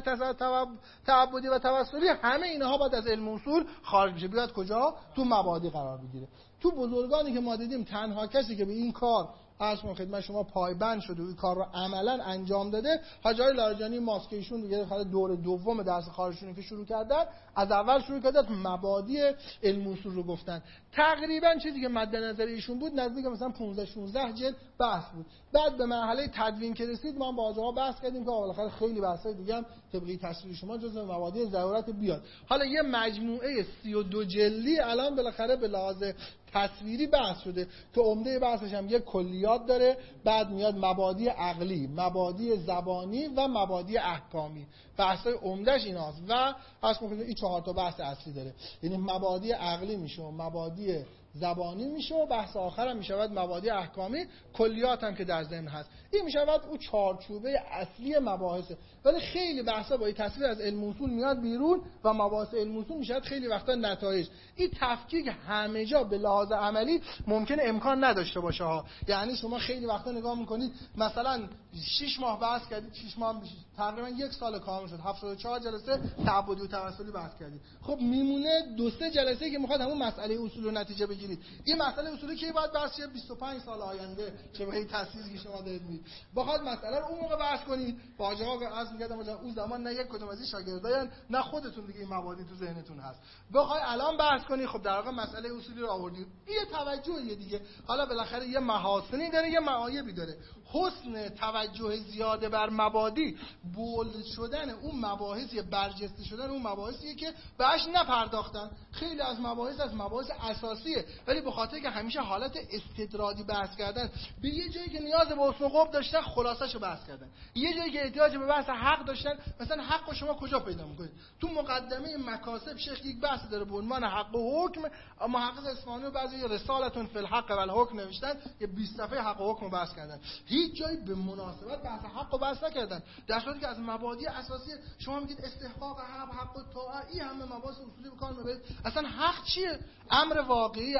تعبدی و توسلی، همه اینها باید از علم اصول خارج بشه، بیاد کجا؟ تو مبادی قرار بگیره. تو بزرگانی که ما دیدیم تنها کسی که به این کار عرض کنم خدمت شما پایبند شده و این کار رو عملا انجام داده حاجی لاریجانی ماست که ایشون دیگه دور دوم درس خارجشون که شروع کردن، از اول شروع کردن مبادی علم اصول رو گفتن. تقریبا چیزی که مد نظر ایشون بود نزدیک مثلا پانزده شانزده جلد بحث بود. بعد به مرحله تدوین که رسید ما با آقا بحث کردیم که بالاخره خیلی بحثای دیگه هم طبقی تصویر شما جزء مبادی ضرورت بیاد. حالا یه مجموعه سی و دو جلدی الان بالاخره به لحاظ تصویری بحث شده که عمده بحثش هم یه کلیات داره، بعد میاد مبادی عقلی، مبادی زبانی و مبادی احکامی. بحثای عمدهش ایناست و اصلا این چهار تا بحث اصلی داره. یعنی مبادی عقلی میشه و مبادی زبانی میشه و بحث آخر هم میشود مبادی احکامی، کلیات هم که در ذهن هست. این میشود اون چارچوبه اصلی مباحثه. ولی خیلی بحثا با این تصویر از علم اصول میاد بیرون و مباحث علم اصول میشود خیلی وقتا نتایج. این تفکیک همه جا به لحاظ عملی ممکنه امکان نداشته باشه ها. یعنی شما خیلی وقتا نگاه میکنید مثلا شش ماه بحث کردید، شش ماه تقریبا یک سال کامل شد، هفتاد و چهار جلسه تعبدی و توسلی بحث کردید. خب میمونه دو سه جلسه که میخواد همون مسئله اصول رو نتیجه بگیرید. این مسئله اصولی که باید بحث شه بیست و پنج سال آینده چه به این تأسیسی که شما دارید میگید. بخواد مسئله رو اون موقع بحث کنید. با آقا عرض می‌کردم اون زمان نه یک کدوم از این شاگردایان نه خودتون دیگه این مبادی تو ذهنتون هست. بخوای الان بحث کنی خب در واقع مسئله اصولی رو آوردید. این توجهیه دیگه. حالا بالاخره یه محاسنی داره، یه معایبی داره. حسن توجه زیاده بر مبادی، بولد شدن اون مباحثی، برجسته شدن اون مباحثیه که بهش نپرداختن. خیلی از مباحث از مباحث اساسیه، ولی به خاطر که همیشه حالت استدرادی بحث کردن، به یه جایی که نیاز به حسن قب داشتن خلاصه‌شو بحث کردن، یه جایی که احتیاج به بحث حق داشتن، مثلا حق رو شما کجا پیدا می‌کنید؟ تو مقدمه مکاسب شیخ یک بحث داره به عنوان حق و حکم. محقق اصفهانی و بعضی رسالتون فی الحق و الحکم نوشتن، یه بیست صفحه حق و حکم بحث کردن. هیچ جایی به مناسبت بحث حق و بحث نکردن، در صورتی که از مبادی اساسی شما میگید استحقاق حق، حق و طاعه، این همه مباحث اصولی به کار میبرید. اصلا حق چیه؟ امر واقعی،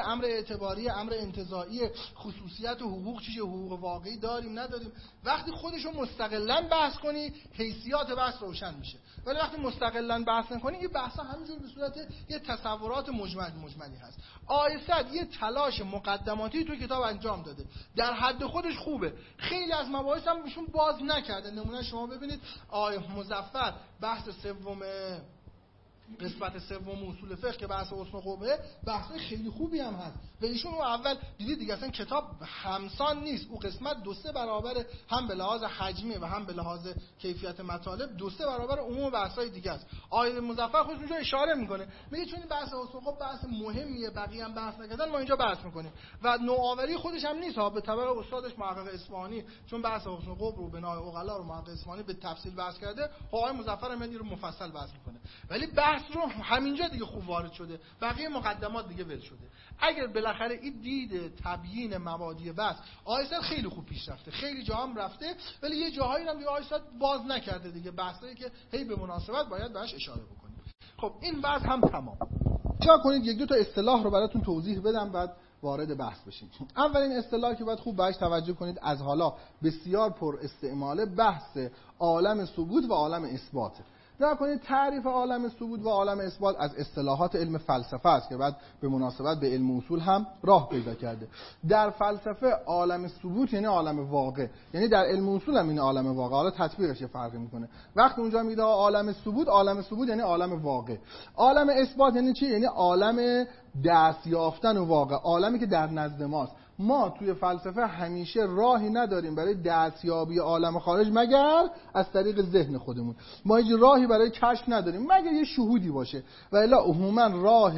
امر اعتباری، امر انتزاعی، خصوصیت و حقوق چیه، حقوق واقعی داریم نداریم. وقتی خودشو مستقلاً بحث کنی حیثیات بحث روشن میشه، ولی وقتی مستقلاً بحث نکنی این بحثا همینجور به صورت یه تصورات مجمل مجملی هست. آقای سعد یه تلاش مقدماتی تو کتاب انجام داده، در حد خودش خوبه، خیلی از مباحث هم ایشون باز نکرده. نمونه شما ببینید آقای مظفر بحث سوم قسمت سوم اصول فقه که بحث حسن و قبحه بحث خیلی خوبی هم هست و ایشون اون اول دیدید دیگه اصلا کتاب همسان نیست، اون قسمت دو سه برابر هم به لحاظ حجمی و هم به لحاظ کیفیت مطالب دو سه برابر عموم بحث‌های دیگه است. آقای مظفر خودش اونجا اشاره میکنه، میگه چون این بحث حسن و قبح بحث مهمیه بقیه هم بحث نکردن ما اینجا بحث میکنیم و نوآوری خودش هم نیست ها، به طبق استادش محقق اصفهانی چون بحث حسن و قبح رو بنای عقلا رو محقق اصفهانی به تفصیل بحث کرده، آقای مظفر هم رو مفصل بحث میکنه، ولی بحث رو همینجا دیگه خوب وارد شده، بقیه مقدمات دیگه ول شده. اگر بالاخره این دید تبیین مبادی بحث آیسد خیلی خوب پیش رفته، خیلی جا هم رفته، ولی یه جاهایی هم دیگه آیسد باز نکرده دیگه، بحثایی که هی به مناسبت باید بهش اشاره بکنیم. خب این بحث هم تمام. چا کنید یک دو تا اصطلاح رو براتون توضیح بدم بعد وارد بحث بشیم. اولین اصطلاحی که باید خوب بهش توجه کنید، از حالا بسیار پر استعماله، بحث عالم ثبوت و عالم اثبات. نگاه کنید تعریف عالم ثبوت و عالم اثبات از اصطلاحات علم فلسفه است که بعد به مناسبت به علم اصول هم راه پیدا کرده. در فلسفه عالم ثبوت یعنی عالم واقع، یعنی در علم اصول هم این عالم واقع، حالا تطبیقش یه فرقی میکنه. وقتی اونجا میگه عالم ثبوت، عالم ثبوت یعنی عالم واقع. عالم اثبات یعنی چی؟ یعنی عالم دست یافتن و واقع، عالمی که در نزد ماست. ما توی فلسفه همیشه راهی نداریم برای دستیابی عالم خارج مگر از طریق ذهن خودمون. ما هیچ راهی برای کشف نداریم مگر یه شهودی باشه و الا عموما راه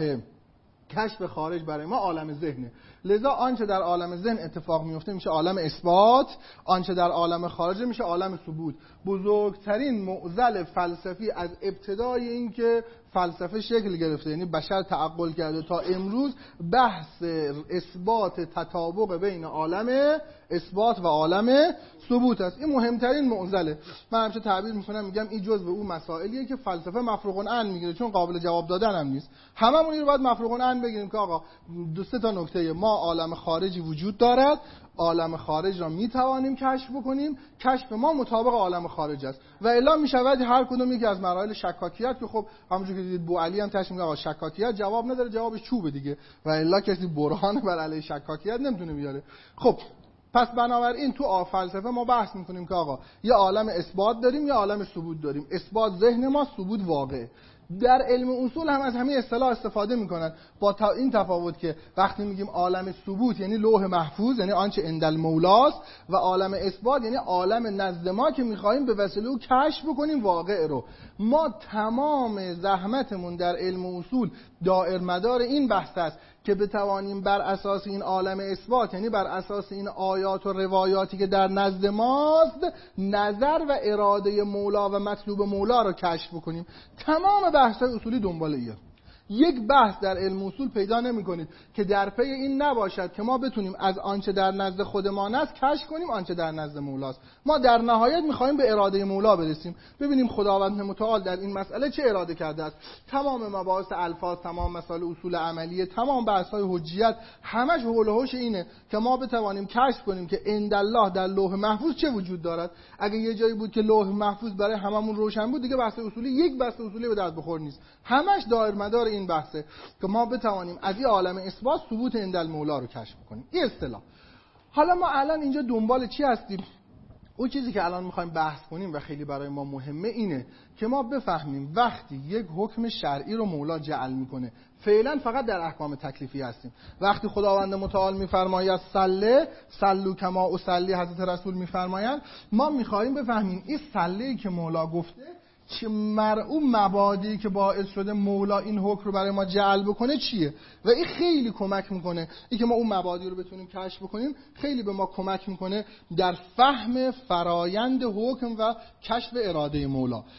کشف خارج برای ما عالم ذهنه. لذا آنچه در عالم ذهن اتفاق میفته میشه عالم اثبات، آنچه در عالم خارج میشه عالم ثبوت. بزرگترین معضل فلسفی از ابتدای این که فلسفه شکل گرفته، یعنی بشر تعقل کرده تا امروز، بحث اثبات تطابق بین عالم اثبات و عالم ثبوت است. این مهمترین معضله. من همیشه تعبیر میکنم میگم این جزء اون مسائلیه که فلسفه مفروغ عن میگیره، چون قابل جواب دادن هم نیست. هممون رو باید مفروغ عن بگیریم که آقا دو سه تا نکته، ما عالم خارجی وجود دارد، عالم خارج را میتوانیم کشف بکنیم، کشف ما مطابق عالم خارج است و الا میشود هر کدوم یکی از مراحل شکاکیت که خب همونجوری که دیدید بوعلی هم تشریح میگه آقا شکاکیت جواب نداره، جوابش چوبه دیگه و الا کسی برهان بر علیه شکاکیت نمیتونه بیاره. خب پس بنابراین تو فلسفه ما بحث میکنیم که آقا یه عالم اثبات داریم، یه عالم ثبوت داریم. اثبات ذهن ما، ثبوت واقع. در علم اصول هم از همین اصطلاح استفاده میکنن با تا این تفاوت که وقتی میگیم عالم ثبوت یعنی لوح محفوظ، یعنی آنچه عند المولاست، و عالم اثبات یعنی عالم نزد ما که میخوایم به وسیله او کشف بکنیم واقع رو. ما تمام زحمتمون در علم اصول دائر مدار این بحث است که بتوانیم بر اساس این عالم اثبات، یعنی بر اساس این آیات و روایاتی که در نزد ماست، نظر و اراده مولا و مطلوب مولا رو کشف بکنیم. تمام بحث‌های اصولی دنبال ایه. یک بحث در علم اصول پیدا نمی‌کنید که در پی این نباشد که ما بتونیم از آنچه در نزد خودمان است کشف کنیم آنچه در نزد مولاست. ما در نهایت می‌خوایم به اراده مولا برسیم، ببینیم خداوند متعال در این مسئله چه اراده کرده است. تمام مباحث الفاظ، تمام مسائل اصول عملیه، تمام بحث‌های حجیت، همش حول و حوش اینه که ما بتوانیم کشف کنیم که عند الله در لوح محفوظ چه وجود دارد. اگه یه جایی بود که لوح محفوظ برای هممون روشن بود دیگه بحث اصولی یک بحث اصولی به درد بخور نیست. همش دایر مدار این بحثه که ما بتوانیم از این عالم اثبات ثبوت عند المولا رو کشف کنیم. این اصطلاح. حالا ما الان اینجا دنبال چی هستیم؟ اون چیزی که الان میخوایم بحث کنیم و خیلی برای ما مهمه اینه که ما بفهمیم وقتی یک حکم شرعی رو مولا جعل میکنه، فعلا فقط در احکام تکلیفی هستیم. وقتی خداوند متعال میفرماید صلی صلوا کما اصلی، حضرت رسول میفرمایند، ما میخوایم بفهمیم این صلی که مولا گفته چه مرعوم مبادی که باعث شده مولا این حکم رو برای ما جعل بکنه چیه. و این خیلی کمک میکنه این که ما اون مبادی رو بتونیم کشف بکنیم، خیلی به ما کمک میکنه در فهم فرایند حکم و کشف اراده مولا.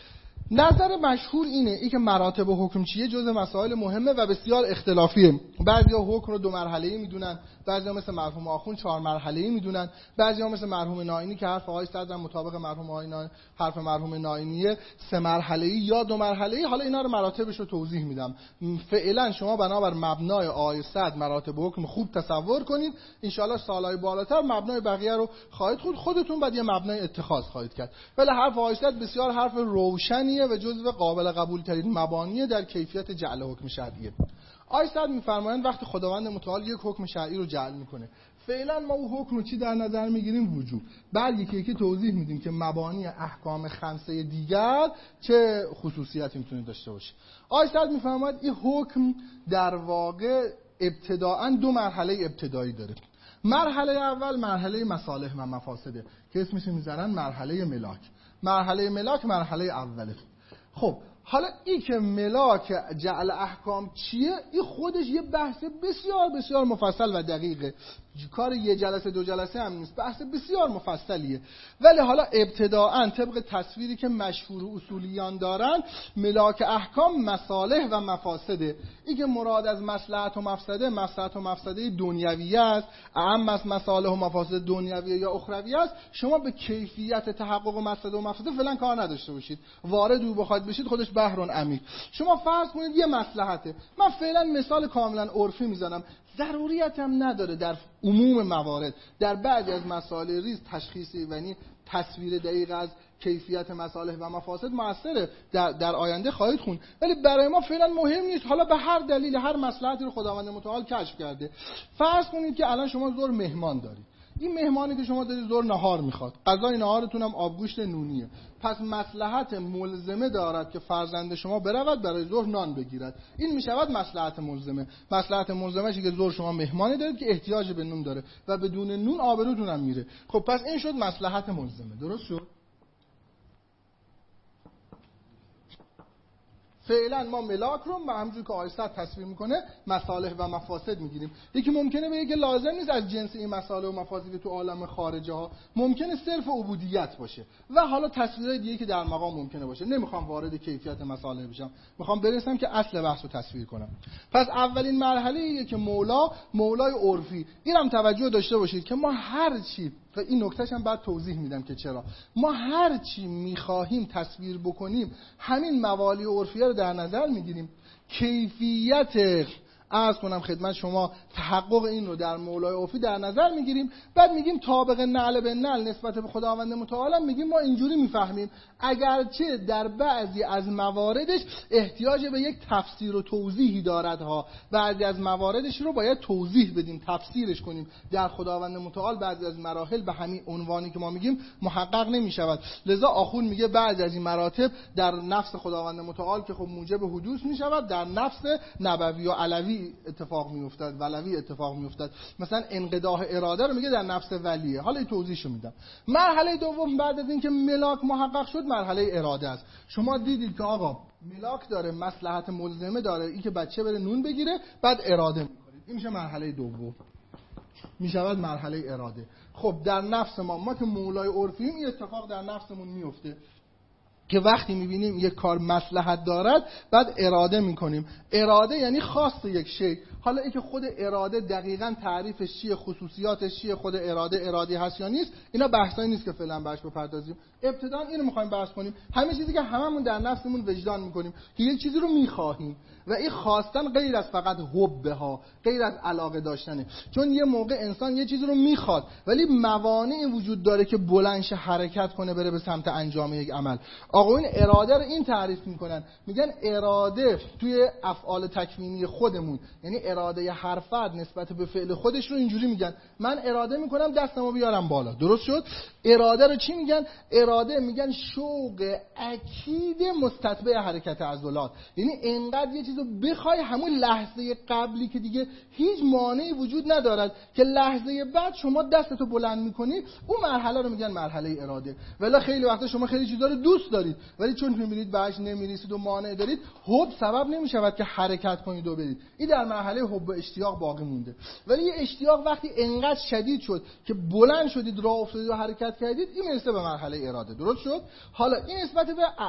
نظر مشهور اینه ای که مراتب حکم چیه جزء مسائل مهمه و بسیار اختلافیه. بعضیا حکم رو دو مرحله‌ای میدونن، بعضیا مثل مرحوم آخوند چهار مرحله‌ای میدونن، بعضیا مثل مرحوم ناینی که حرف آقای صدر مطابق مرحوم آقای حرف مرحوم ناینیه سه مرحله‌ای یا دو مرحله‌ای. حالا اینا رو مراتبش رو توضیح میدم. فعلا شما بنابر مبنای آقای صدر مراتب حکم خوب تصور کنید، ان شاءالله سالهای بالاتر مبنای بقیه رو خواهید خود خودتون بعد یه مبنای اتخاذ خواهید کرد. ولی حرف آقای صدر بسیار حرف روشنی و جزو قابل قبول ترین مبانی در کیفیت جعل حکم شرعیه. آقای صدر میفرمایند وقتی خداوند متعال یک حکم شرعی رو جعل میکنه، فعلا ما اون حکم رو چی در نظر میگیریم؟ وجوب. بعد یکی یکی توضیح میدیم که مبانی احکام خمسه دیگر چه خصوصیتی میتونه داشته باشه. آقای صدر میفرماید این حکم در واقع ابتداءً دو مرحله ابتدایی داره. مرحله اول مرحله مصالح و مفاسده که اسمش میذارن مرحله ملاک. مرحله ملاک مرحله اوله. خب حالا این که ملاک جعل احکام چیه، این خودش یه بحث بسیار بسیار مفصل و دقیقه، کار یه جلسه دو جلسه هم نیست، بحث بسیار مفصلیه. ولی حالا ابتداءً طبق تصویری که مشهور و اصولیان دارن، ملاک احکام مصالح و مفاسده. این که مراد از مصلحت و مفسده مصلحت و مفسده دنیویه است، اهم از مصالح و مفاسد دنیویه یا اخرویه است. شما به کیفیت تحقق مصلحت و مفسده فعلا کار نداشته باشید، وارد او بخواید بشید خودش بحر عمیق. شما فرض کنید یه مصلحته، من فعلا مثال کاملا عرفی میزنم، ضروریت هم نداره در عموم موارد در بعضی از مسائل ریز تشخیصی یعنی تصویر دقیق از کیفیت مصالح و مفاسد موثره، در, در آینده خواهید خوند، ولی برای ما فعلا مهم نیست. حالا به هر دلیل هر مصلحتی رو خداوند متعال کشف کرده. فرض کنید که الان شما ظهر مهمان دارید، این مهمانی که شما دارید ظهر نهار میخواد، غذای نهارتون هم آبگوشت نونیه، پس مصلحت ملزمه دارد که فرزند شما برود برای ظهر نان بگیرد. این میشود مصلحت ملزمه. مصلحت ملزمه چیه که ظهر شما مهمانی دارید که احتیاج به نون داره و بدون نون آبروتون هم میره. خب پس این شد مصلحت ملزمه. درست شد؟ فعلا ما ملاک رو همونجوری که آقای صدر تصویر میکنه مصالح و مفاسد میگیریم. یکی ممکنه بگه که لازم نیست از جنس این مصالح و مفاسد تو عالم خارجه ها، ممکنه صرف عبودیت باشه و حالا تصویرهای دیگه که در مقام ممکنه باشه. نمیخوام وارد کیفیت مصالح بشم، میخوام برسم که اصل بحث رو تصویر کنم. پس اولین مرحله ایه که مولا مولای عرفی، اینم توجه داشته باشید که ما هر چی، و این نکتهش هم بعد توضیح میدم که چرا، ما هر چی میخواهیم تصویر بکنیم همین موالی عرفیه رو در نظر میگیریم. کیفیت عرض کنم خدمت شما تحقق این رو در مولای عرفی در نظر میگیریم. بعد میگیم طابق نعل به نعل نسبت به خداوند متعال میگیم ما اینجوری میفهمیم، اگرچه در بعضی از مواردش احتیاج به یک تفسیر و توضیحی دارد ها، بعضی از مواردش رو باید توضیح بدیم، تفسیرش کنیم. در خداوند متعال بعضی از مراحل به همین عنوانی که ما میگیم محقق نمیشود. لذا آخوند میگه بعضی از این مراتب در نفس خداوند متعال که خب موجب حدوث میشود، در نفس نبوی و علوی اتفاق میافتد، ولوی اتفاق میافتد. مثلا انقضاء اراده رو میگه در نفس ولیه. حالا این توضیحشو میدم. مرحله دوم بعد از اینکه ملاک محقق شد مرحله اراده است. شما دیدید که آقا ملاک داره، مصلحت ملزمه داره، این که بچه بره نون بگیره، بعد اراده میکنید. این میشه مرحله دوم، میشود مرحله اراده. خب در نفس ما ما که مولای عرفیم این اتفاق در نفسمون میفته که وقتی میبینیم یک کار مصلحت دارد بعد اراده میکنیم. اراده یعنی خواست یک شی. حالا اینکه خود اراده دقیقاً تعریفش چیه، خصوصیاتش چیه، خود اراده ارادی هست یا نیست، اینا بحثایی نیست که فعلا بهش بپردازیم. ابتدا اینو میخوایم بحث کنیم، همه چیزی که هممون در نفسمون وجدان میکنیم که یک چیزی رو میخواهیم و این خواستن غیر از فقط حب ها، غیر از علاقه داشتنه. چون یه موقع انسان یه چیزی رو میخواد ولی موانعی وجود داره که بلندش حرکت کنه بره به سمت انجام یک عمل. آقایون اراده رو این تعریف میکنن، میگن اراده توی افعال تکوینی خودمون، یعنی اراده هر فرد نسبت به فعل خودش رو اینجوری میگن من اراده میکنم دستمو بیارم بالا. درست شد؟ اراده رو چی میگن؟ اراده میگن شوق اکید مستتبع حرکت عضلات، یعنی انقدر یه چیزو بخوای همون لحظه قبلی که دیگه هیچ مانعی وجود ندارد که لحظه بعد شما دستتو بلند میکنی، اون مرحله رو میگن مرحله اراده. ولی خیلی وقتا شما خیلی چیزا رو دوست دارید ولی چون میبینید بهش نمیرسید و مانع دارید، حب سبب نمیشود که حرکت کنید و برید. این در مرحله حب و اشتیاق باقی مونده. ولی یه اشتیاق وقتی انقدر شدید شد که بلند شدید، راه افتادید و حرکت کردید، این میرسه به مرحله اراده. درست شد؟ حالا این نسبت به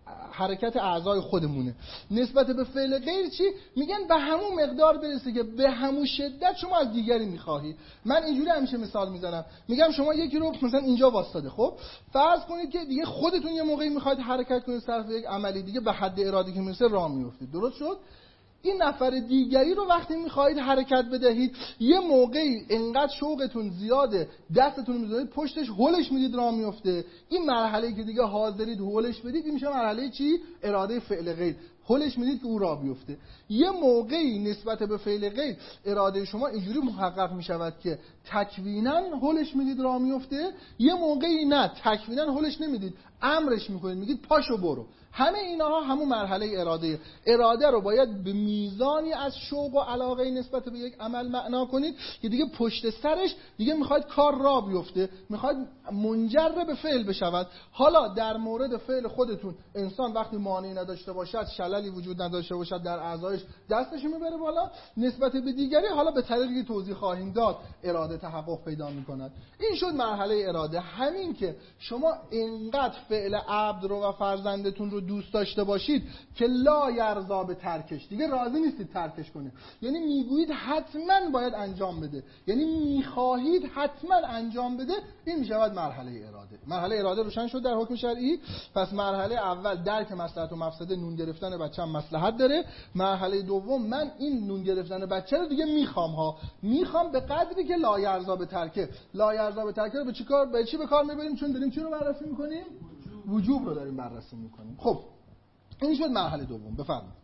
حرکت اعضای خودمونه. نسبت به فعل غیر چی؟ میگن به همون مقدار برسه که به همون شدت شما از دیگری میخواهید. من اینجوری همیشه مثال میزنم، میگم شما یکی رو مثلا اینجا واسطاده، خب فرض کنید که دیگه خودتون یه موقعی میخواید حرکت کنید طرف یک عملی دیگه، به حد ارادی که میرسه راه میافتید، درست شد؟ این نفر دیگری رو وقتی میخواهید حرکت بدهید، یه موقعی انقدر شوقتون زیاده دستتون میذارید پشتش، هولش میدید راه میفته. این مرحله‌ای که دیگه حاضرید هولش بدید، این میشه مرحله چی؟ اراده فعل غیر. هولش میدید که او راه بیفته. یه موقعی نسبت به فعل غیر اراده شما اینجوری محقق میشود که تکویناً هولش میدید راه میفته، یه موقعی نه تکویناً هولش نمیدید، امرش میکنید، میگید پاشو برو. همه اینها همون مرحله اراده. اراده رو باید به میزانی از شوق و علاقه نسبت به یک عمل معنا کنید که دیگه پشت سرش دیگه میخواید کار را بیفته، میخواید منجر به فعل بشود. حالا در مورد فعل خودتون، انسان وقتی مانعی نداشته باشد، شللی وجود نداشته باشد در اعضایش، دستش میبره بالا. نسبت به دیگری حالا به طریقی توضیح خواهیم داد اراده تحقق پیدا میکند. این شد مرحله اراده. همین که شما اینقدر فعل عبد رو و فرزندتون رو دوست داشته باشید که لا یرضا به ترکش، دیگه راضی نیستید ترکش کنه، یعنی میگویید حتما باید انجام بده، یعنی میخواهید حتما انجام بده. این میشود مرحله اراده. مرحله اراده روشن شد در حکم شرعی. پس مرحله اول درک مصلحت و مفسده، نون گرفتن بچه‌م مصلحت داره. مرحله دوم من این نون گرفتن بچه رو دیگه میخوام ها، میخوام به قدری که لا یرضا به ترکه. لا یرضا به ترکه رو به چی کار به چی به کار میبریم؟ چون داریم چی رو بررسی میکنیم؟ وجوب رو داریم بررسی میکنیم. خب این شد مرحله دوم. بفرمایید.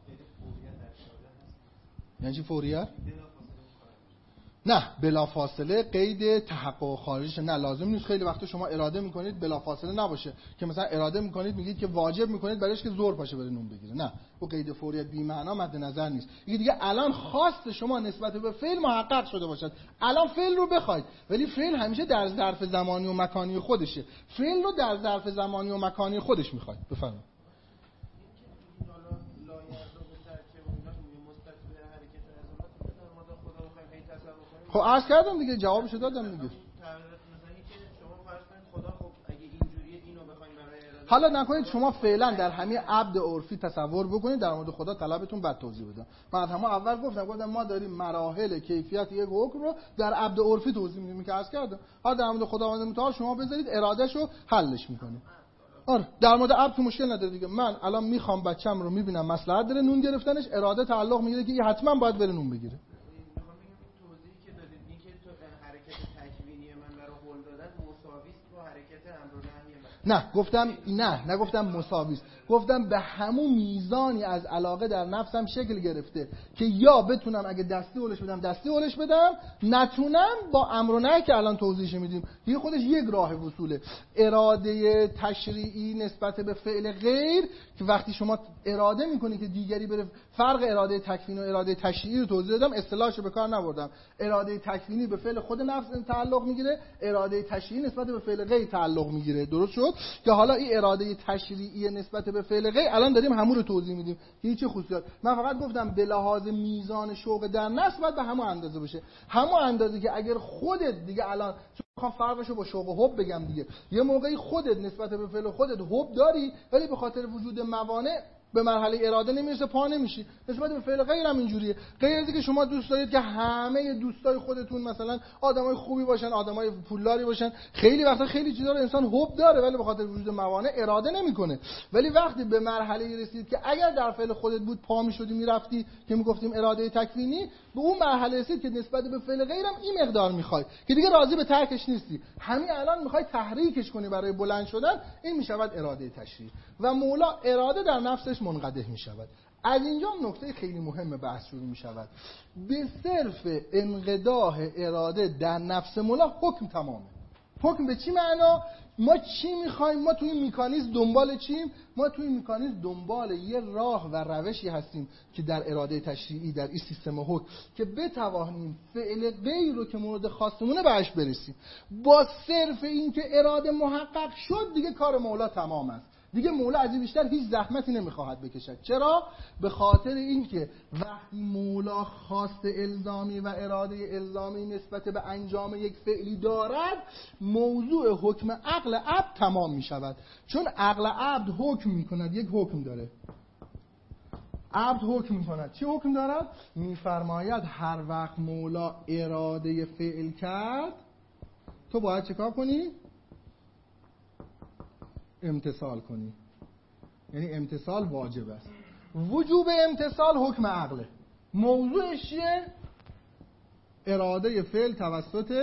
یعنی چی فوریت؟ نه بلافاصله قید تحقق خارجش نه لازم نیست. خیلی وقتا شما اراده میکنید بلافاصله نباشه، که مثلا اراده میکنید میگید که واجب میکنید برایش که زور پاشه بره نون بگیره، نه او قید فوریت بی معنا مد نظر نیست. دیگه دیگه الان خواست شما نسبت به فعل محقق شده باشد، الان فعل رو بخواید، ولی فعل همیشه در ظرف زمانی و مکانی خودشه، فعل رو در ظرف زمانی و مکانی خودش میخواید. بفرمایید. خب عرض کردم دیگه، جوابشو دادم دیگه. حالا نکنید شما فعلا در همین عبد عرفی تصور بکنید در مورد خدا طلبتون بعد توضیح بدم. من همون اول گفتم گفتم ما داریم مراحل کیفیت یک حکم رو در عبد عرفی توضیح میدیم که عرض کردم. حالا در مورد خداوند متعال شما بذارید ارادهشو حلش میکنید. آره در مورد عبد که مشکل نداره دیگه. من الان میخوام بچه‌م رو میبینم مصلحت داره نون گرفتنش، اراده تعلق میگیره که حتما باید بره نون بگیره. نه گفتم نه نگفتم مساویست، گفتم به همون میزانی از علاقه در نفسم شکل گرفته که یا بتونم اگه دستی اولش بدم دستی اولش بدم، نتونم با امر و نهی که الان توضیحش میدیم دیگه خودش یک راه وصوله. اراده تشریعی نسبت به فعل غیر که وقتی شما اراده میکنی که دیگری بره، فرق اراده تکوینی و اراده تشریعی رو توضیح دادم، اصطلاحشو به کار نبردم. اراده تکوینی به فعل خود نفس تعلق میگیره، اراده تشریعی نسبت به فعل غیر تعلق میگیره. درست شد؟ که حالا این اراده تشریعی نسبت به فعل غیر الان داریم همون رو توضیح میدیم که این چه خصوصیات. من فقط گفتم به لحاظ میزان شوق در نفس باید به همون اندازه باشه، همون اندازه که اگر خودت دیگه الان میخوام فرقشو با شوق و حب بگم دیگه، یه موقعی خودت نسبت به فعل خودت حب داری ولی به خاطر وجود موانع به مرحله اراده نمیرسه، پا نمیشی. نسبت به فعل غیر هم اینجوریه. غیر از اینکه شما دوست دارید که همه دوستای خودتون مثلا آدمای خوبی باشن، آدمای پولداری باشن، خیلی وقتا خیلی چیزا رو انسان حب داره ولی به خاطر وجود موانع اراده نمیکنه. ولی وقتی به مرحله رسید که اگر در فعل خودت بود پا میشدی میرفتی که میگفتیم اراده تکوینی، به اون مرحله رسید که نسبت به فعل غیرم این مقدار میخوای که دیگه راضی به ترکش نیستی، همین الان میخوای تحریکش کنی برای بلند شدن، این میشود اراده تشریعی و مولا اراده در نفسش منقدح میشود. از اینجا نکته خیلی مهم بحث شروع میشود. به صرف انقداح اراده در نفس مولا حکم تمامه. حکم به چی معنا؟ ما چی میخوایم؟ ما توی این میکانیزم دنبال چیم؟ ما توی این میکانیزم دنبال یه راه و روشی هستیم که در اراده تشریعی، در این سیستم حکم، که بتوانیم فعل غیر رو که مورد خواستمونه بهش برسیم. با صرف این که اراده محقق شد دیگه کار مولا تمام است. دیگه مولا از این بیشتر هیچ زحمتی نمیخواهد بکشد. چرا؟ به خاطر اینکه وقتی مولا خواست الزامی و اراده الزامی نسبت به انجام یک فعلی دارد، موضوع حکم عقل عبد تمام میشود. چون عقل عبد حکم میکند، یک حکم داره. عبد حکم میکند. چی حکم دارد؟ میفرماید هر وقت مولا اراده فعل کرد، تو باید چیکار کنی؟ امتثال کنی. یعنی امتثال واجب است. وجوب امتثال حکم عقله. موضوعش چیه؟ اراده فعل توسط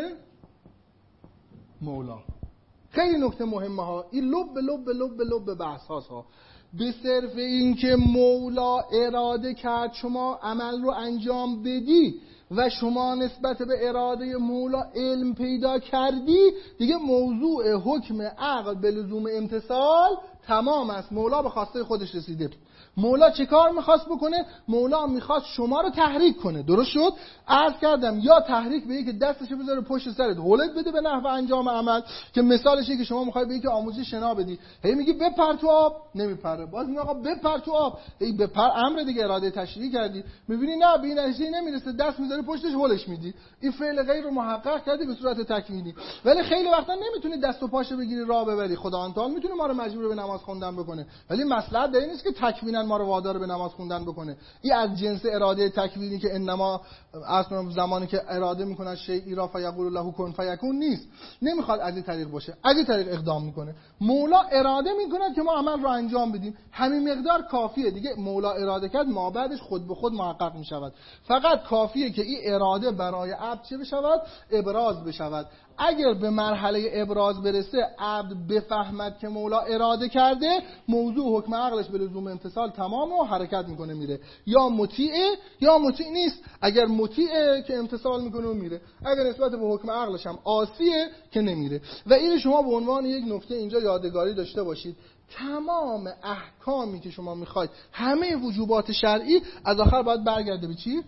مولا. خیلی نکته مهمه ها. این لب لب لب لب بحث هاست ها. به صرف این که مولا اراده کرد شما عمل رو انجام بدی و شما نسبت به اراده مولا علم پیدا کردی، دیگه موضوع حکم عقل به لزوم امتثال تمام است. مولا به خواسته خودش رسیده. مولا چه کار میخواست بکنه؟ مولا میخواست شما رو تحریک کنه. درست شد؟ عرض کردم یا تحریک به اینکه دستشو بذاره پشت سرت هولت بده به نحو انجام عمل، که مثالش اینه که شما میخوای به اینکه آموزش شنا بدی، هی میگی بپر تو آب، نمیپره. باز میگه آقا بپر تو آب، هی بپر، امر دیگه، اراده تشریعی کردی، میبینی نه به این نتیجه نمیرسه، دست میذاری پشتش هولش میدی. این فعل غیر رو محقق کردی به صورت تکوینی. ولی خیلی وقتا نمیتونی دست و پاشو بگیری راه ببری. خداوند تعالی میتونه ما رو مجبور به نماز خوندن بکنه، ولی مصلحت در این نیست که تکوینا ما رو وادار به نماز خوندن بکنه. این از جنس اراده تکوینی که انما اصلا زمانی که اراده میکنه شیئی را فیقول له کن فیکون نیست. نمیخواد از این طریق باشه، از این طریق اقدام میکنه. مولا اراده میکنه که ما عمل رو انجام بدیم، همین مقدار کافیه دیگه. مولا اراده کرد، ما بعدش خود به خود محقق میشود. فقط کافیه که این اراده برای عبد چه بشود؟ ابراز بشود. اگر به مرحله ابراز برسه، عبد بفهمد که مولا اراده کرده، موضوع حکم عقلش به لزوم امتثال تمام و حرکت میکنه میره. یا مطیعه یا مطیع نیست. اگر مطیعه که امتثال میکنه و میره، اگر نسبت به حکم عقلش هم عاصیه که نمیره. و این شما به عنوان یک نکته اینجا یادگاری داشته باشید. تمام احکامی که شما میخواید، همه وجوبات شرعی از آخر باید برگرده به چی؟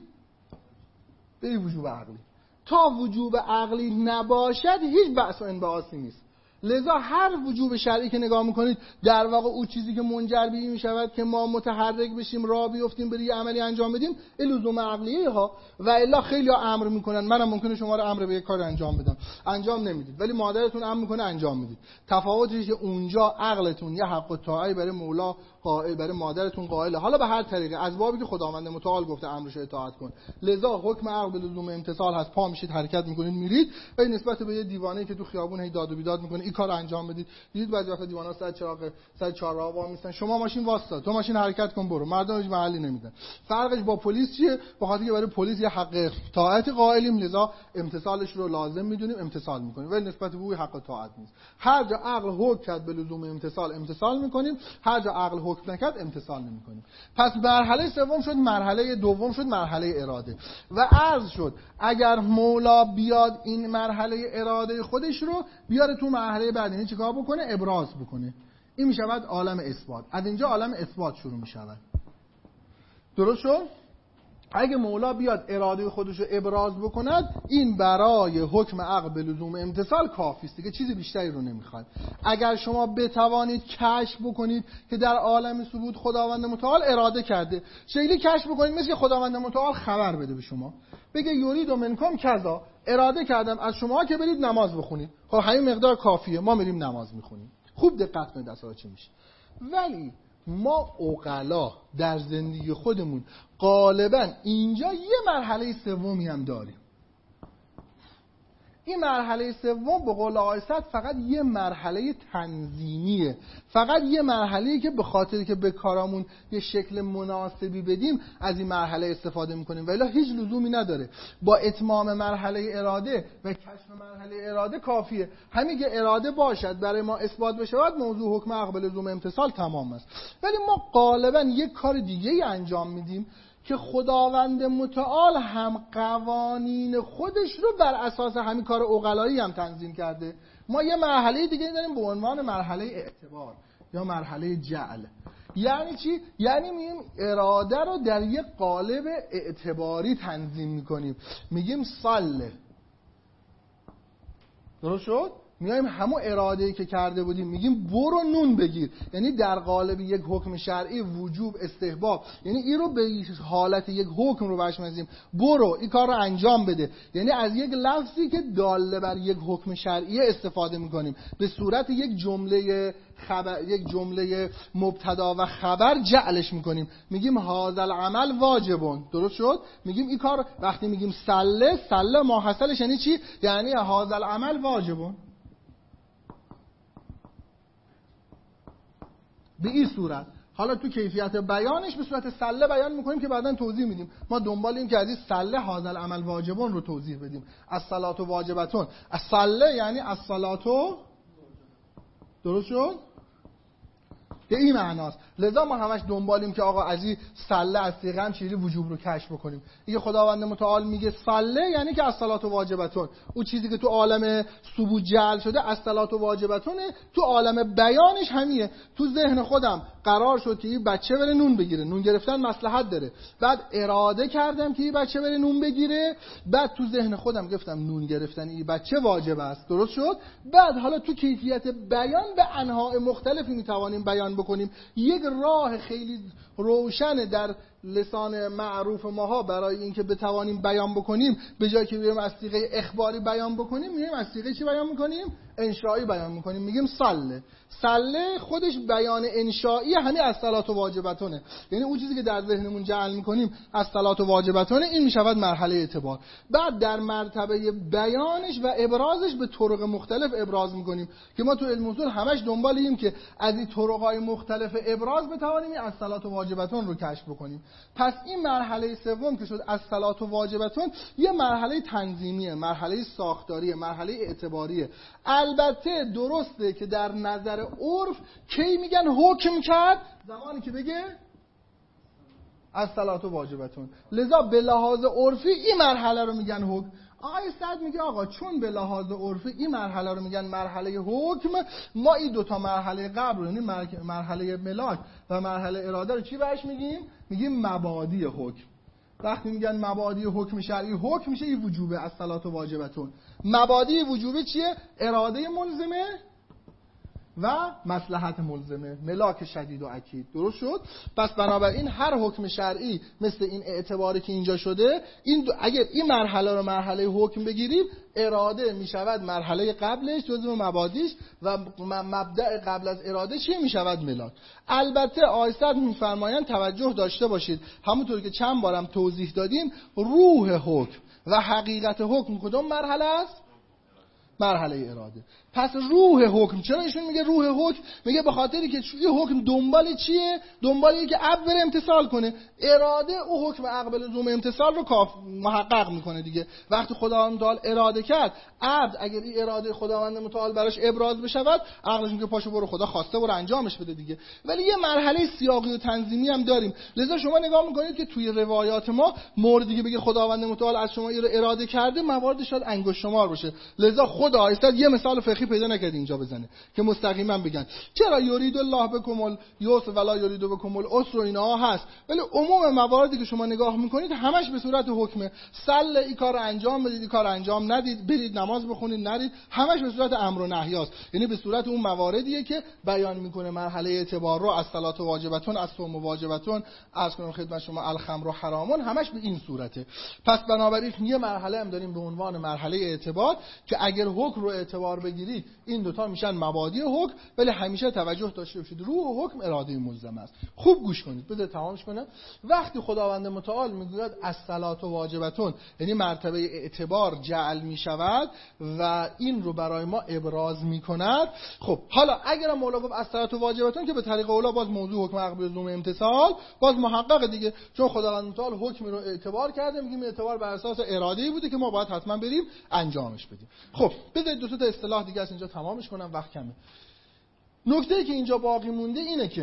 به وجوب عقلی. تا وجوب عقلی نباشد هیچ بحث و انبعاثی نیست. لذا هر وجوب شرعی که نگاه میکنید، در واقع اون چیزی که منجر به این میشود که ما متحرک بشیم، راه بیفتیم، برای عملی انجام بدیم، لزوم عقلیه ها. و الا خیلی ها امر میکنن، منم ممکنه شما رو امر به یک کار انجام بدم، انجام نمیدید، ولی مادرتون امر میکنه انجام میدید. تفاوتش که اونجا عقلتون یه حق الطاعه برای مولا قائل، برای مادرتون قائله، حالا به هر طریقه از بابی که خداوند متعال گفته امرش اطاعت کن. لذا حکم عقل به لزوم امتثال هست. پا میشید، حرکت میکنید، میرید. و نسبت به یه دیوانه‌ای که تو خیابون هی داد و بیداد میکنه این کارو انجام بدید. دیدید بعضی وقتا دیوانا سر چراغ سر چهارراه وا میستن، شما ماشین واسطا، تو ماشین حرکت کن برو، مردم هیچ محلی نمیدن. فرقش با پلیس چیه؟ به خاطر که برای پلیس یه حق طاعت قائلیم، لذا امتثالش رو لازم میدونیم، امتثال میکنیم. ولی نسبت به او حق طاعت نیست. هر جا عقل حکم کرد به لزوم امتثال، امتثال میکنیم. هر جا عقل حکم نکرد، امتثال نمیکنیم. پس مرحله سوم شد، مرحله دوم شد مرحله اراده. و عرض شد اگر مولا بیاد این مرحله اراده خودش رو بیاره تو مرحله بعد، یعنی چیکار بکنه؟ ابراز بکنه. این میشود عالم اثبات. از اینجا عالم اثبات شروع میشود. درست شد؟ اگه مولا بیاد اراده خودش رو ابراز بکند، این برای حکم عقل به لزوم امتثال کافی است دیگه، چیزی بیشتری رو نمیخواد. اگر شما بتوانید کشف بکنید که در عالم ثبوت خداوند متعال اراده کرده، شکلی کشف بکنید مثل که خداوند متعال خبر بده به شما، بگه یرید منکم کذا، اراده کردم از شما که برید نماز بخونید. خب همین مقدار کافیه، ما میریم نماز میخونیم. خوب دقت کنید اصلا چی میشه. ولی ما عقلا در زندگی خودمون غالبا اینجا یه مرحله سومی هم داریم. این مرحله سوم به قول آقای سعد فقط یه مرحله تنظیمیه، فقط یه مرحله‌ای که به خاطر که به کارامون یه شکل مناسبی بدیم از این مرحله استفاده میکنیم، ولی هیچ لزومی نداره. با اتمام مرحله اراده و کشف مرحله اراده کافیه. همین که اراده باشد برای ما اثبات بشود، موضوع حکم عقل به لزوم امتثال تمام است. ولی ما غالبا یه کار دیگه‌ای انجام میدیم که خداوند متعال هم قوانین خودش رو بر اساس همین کار عقلایی هم تنظیم کرده. ما یه مرحله دیگه داریم به عنوان مرحله اعتبار یا مرحله جعل. یعنی چی؟ یعنی میگیم اراده رو در یک قالب اعتباری تنظیم میکنیم. میگیم صله. درست شد؟ میایم همون اراده‌ای که کرده بودیم میگیم برو نون بگیر، یعنی در قالب یک حکم شرعی وجوب استحباب، یعنی این رو به حالت یک حکم رو بشمازیم، برو این کار رو انجام بده، یعنی از یک لفظی که داله بر یک حکم شرعی استفاده میکنیم به صورت یک جمله خبر، یک جمله مبتدا و خبر جعلش میکنیم، میگیم هذا العمل واجبون. درست شد؟ میگیم این کار، وقتی میگیم سله سله ما حاصلش یعنی چی؟ یعنی هذا العمل واجبون. به این صورت. حالا تو کیفیت بیانش به صورت سله بیان میکنیم که بعداً توضیح میدیم. ما دنبال این که از این سله هذا العمل واجبون رو توضیح بدیم. الصلاة واجبتون. الصله یعنی الصلاة. درست شد؟ به این معناست. لذا ما همش دنبالیم که آقا از این سله از صیغه همچیزی وجوب رو کشف بکنیم. دیگه خداوند متعال میگه سله یعنی که الصلاة واجبتون، اون چیزی که تو عالم ثبوت جعل شده الصلاة واجبتونه، تو عالم بیانش همیه. تو ذهن خودم قرار شد که این بچه بره نون بگیره، نون گرفتن مصلحت داره، بعد اراده کردم که این بچه بره نون بگیره، بعد تو ذهن خودم گفتم نون گرفتن این بچه واجب است. درست شد؟ بعد حالا تو کیفیت بیان به انواع مختلفی میتوانیم بیان بکنیم. یک راه خیلی روشن در لسان معروف ماها برای اینکه بتوانیم بیان بکنیم، به جای که بیایم از صیغه اخباری بیان بکنیم، میایم از صیغه چی بیان میکنیم؟ انشایی بیان میکنیم. میگیم سله. سله خودش بیان انشایی همین الصلاة واجبتونه، یعنی اون چیزی که در ذهنمون جعل میکنیم الصلاة واجبتونه، این میشود مرحله اعتبار. بعد در مرتبه بیانش و ابرازش به طرق مختلف ابراز میکنیم که ما تو علم اصول همش دنبال اینیم که از این طرقای مختلف ابراز بتوانیم این الصلاة واجبتون رو کشف بکنیم. پس این مرحله سوم که شد الصلاة واجبتون، یه مرحله تنظیمیه، مرحله ساختاریه، مرحله اعتباریه. البته درسته که در نظر عرف کی میگن حکم کرد؟ زمانی که بگه الصلاة واجبتون. لذا به لحاظ عرفی این مرحله رو میگن حکم. آقای سعد میگه آقا چون به لحاظ عرفی این مرحله رو میگن مرحله حکم، ما این دوتا مرحله قبل، یعنی مرحله ملاک و مرحله اراده رو چی بهش میگیم؟ میگیم مبادی حکم. وقتی میگن مبادی حکم شرعی، حکم میشه این وجوبه الصلاة واجبتون. مبادی وجوبه چیه؟ اراده ملزمه و مصلحت ملزمه، ملاک شدید و اکید. درست شد؟ پس بنابراین هر حکم شرعی مثل این اعتباری که اینجا شده، این دو... اگر این مرحله رو مرحله حکم بگیریم، اراده میشود مرحله قبلش جزو مبادیش و مبدأ قبل از اراده چیه؟ میشود ملاک. البته آیسد میفرمایند توجه داشته باشید، همونطور که چند بارم توضیح دادیم، روح حکم و حقیقت حکم کدوم مرحله است؟ مرحله اراده. پس روح حکم، چرا ایشون میگه روح حکم؟ میگه به خاطری که این حکم دنبال چیه؟ دنبال اینه که عبد بره امتثال کنه. اراده او حکم عقب لزوم امتثال رو کاف محقق میکنه دیگه. وقتی خداوند متعال اراده کرد، عبد اگر این اراده خداوند متعال براش ابراز بشود، عقلش میگه پاشو برو، خدا خواسته برو انجامش بده دیگه. ولی یه مرحله سیاقی و تنظیمی هم داریم. لذا شما نگاه میکنید که توی روایات ما موردی که بگه خداوند متعال از شما این رو اراده کرده، موارد شاید انگشت شمار باشه. لذا خدا آیسته یه مثال فقهی پیدا نکرد اینجا بزنه که مستقیما بگن چرا یرید الله بكم الیسر ولا یرید بكم العسر و اینا هست، ولی عموم مواردی که شما نگاه میکنید همش به صورت حکمه. سل این کار انجام بدید، این کار انجام ندید، برید نماز بخونید نرید، همش به صورت امر و نهی است، یعنی به صورت اون مواردیه که بیان میکنه مرحله اعتبار رو. الصلاة واجبتون، الصوم واجبتون، از کنم خدمت شما الخمر حرامون، همش به این صورته. پس بنابراین یه مرحله هم داریم به عنوان مرحله اعتبار که اگر حکم رو اعتبار بگیرید این دوتا میشن مبادی حکم، ولی همیشه توجه داشته باشید روح حکم اراده ملزم است. خوب گوش کنید، بذار تمامش کنم. وقتی خداوند متعال میگوید الصلاة واجبتون، یعنی مرتبه اعتبار جعل میشود و این رو برای ما ابراز میکند. خب حالا اگر مولا گفت الصلاة واجبتون که به طریق اولا باز موضوع حکم عقب لزوم امتثال باز محقق دیگه، چون خداوند متعال حکمی رو اعتبار کرده، میگیم اعتبار بر اساس اراده‌ای بوده که ما باید حتما بریم انجامش بدیم. خب بذارید دو تا اصطلاح دیگه از اینجا تمامش کنم، وقت کمه. نکته‌ای که اینجا باقی مونده اینه که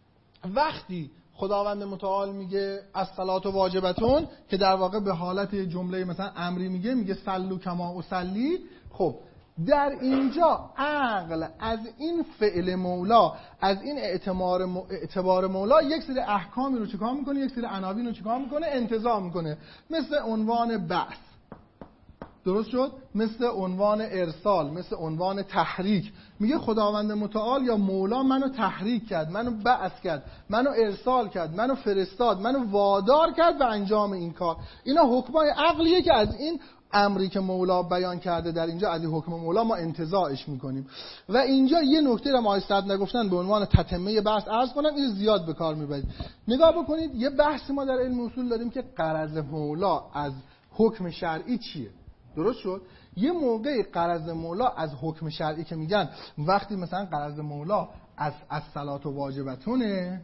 وقتی خداوند متعال میگه الصلاة واجبتون که در واقع به حالت جمله مثلا امری میگه، میگه صلوا کما اصلی، خب در اینجا عقل از این فعل مولا، از این اعتبار اعتبار مولا یک سری احکامی رو چیکار میکنه، یک سری عناوین رو چیکار میکنه، انتزاع میکنه. مثل عنوان بعث، درست شد؟ مثل عنوان ارسال، مثل عنوان تحریک. میگه خداوند متعال یا مولا منو تحریک کرد، منو بعث کرد، منو ارسال کرد، منو فرستاد، منو وادار کرد به انجام این کار. اینا حکمای عقلیه که از این امری که مولا بیان کرده در اینجا، از این حکم مولا ما انتزاعش میکنیم. و اینجا یه نکته رو ما استاد نگفتن به عنوان تتمه بحث عرض کنم، این زیاد به کار میبرید. نگاه بکنید، یه بحثی ما در علم اصول داریم که غرض مولا از حکم شرعی چیه. درست شد؟ یه موقعی غرض مولا از حکم شرعی که میگن وقتی مثلا غرض مولا از از صلات و واجبتونه،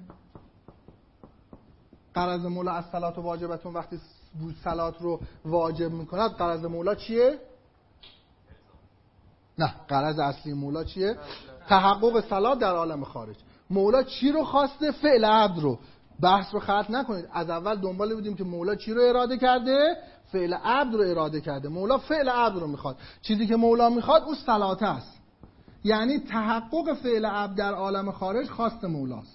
غرض مولا از صلات و واجبتون وقتی صلات رو واجب میکند، غرض مولا چیه؟ نه، غرض اصلی مولا چیه؟ تحقق صلات در عالم خارج. مولا چی رو خواسته؟ فعل عبد رو. بحث رو خرط نکنید، از اول دنبال بودیم که مولا چی رو اراده کرده؟ فعل عبد رو اراده کرده. مولا فعل عبد رو میخواد. چیزی که مولا میخواد اون صلات است، یعنی تحقق فعل عبد در عالم خارج خواست مولاست.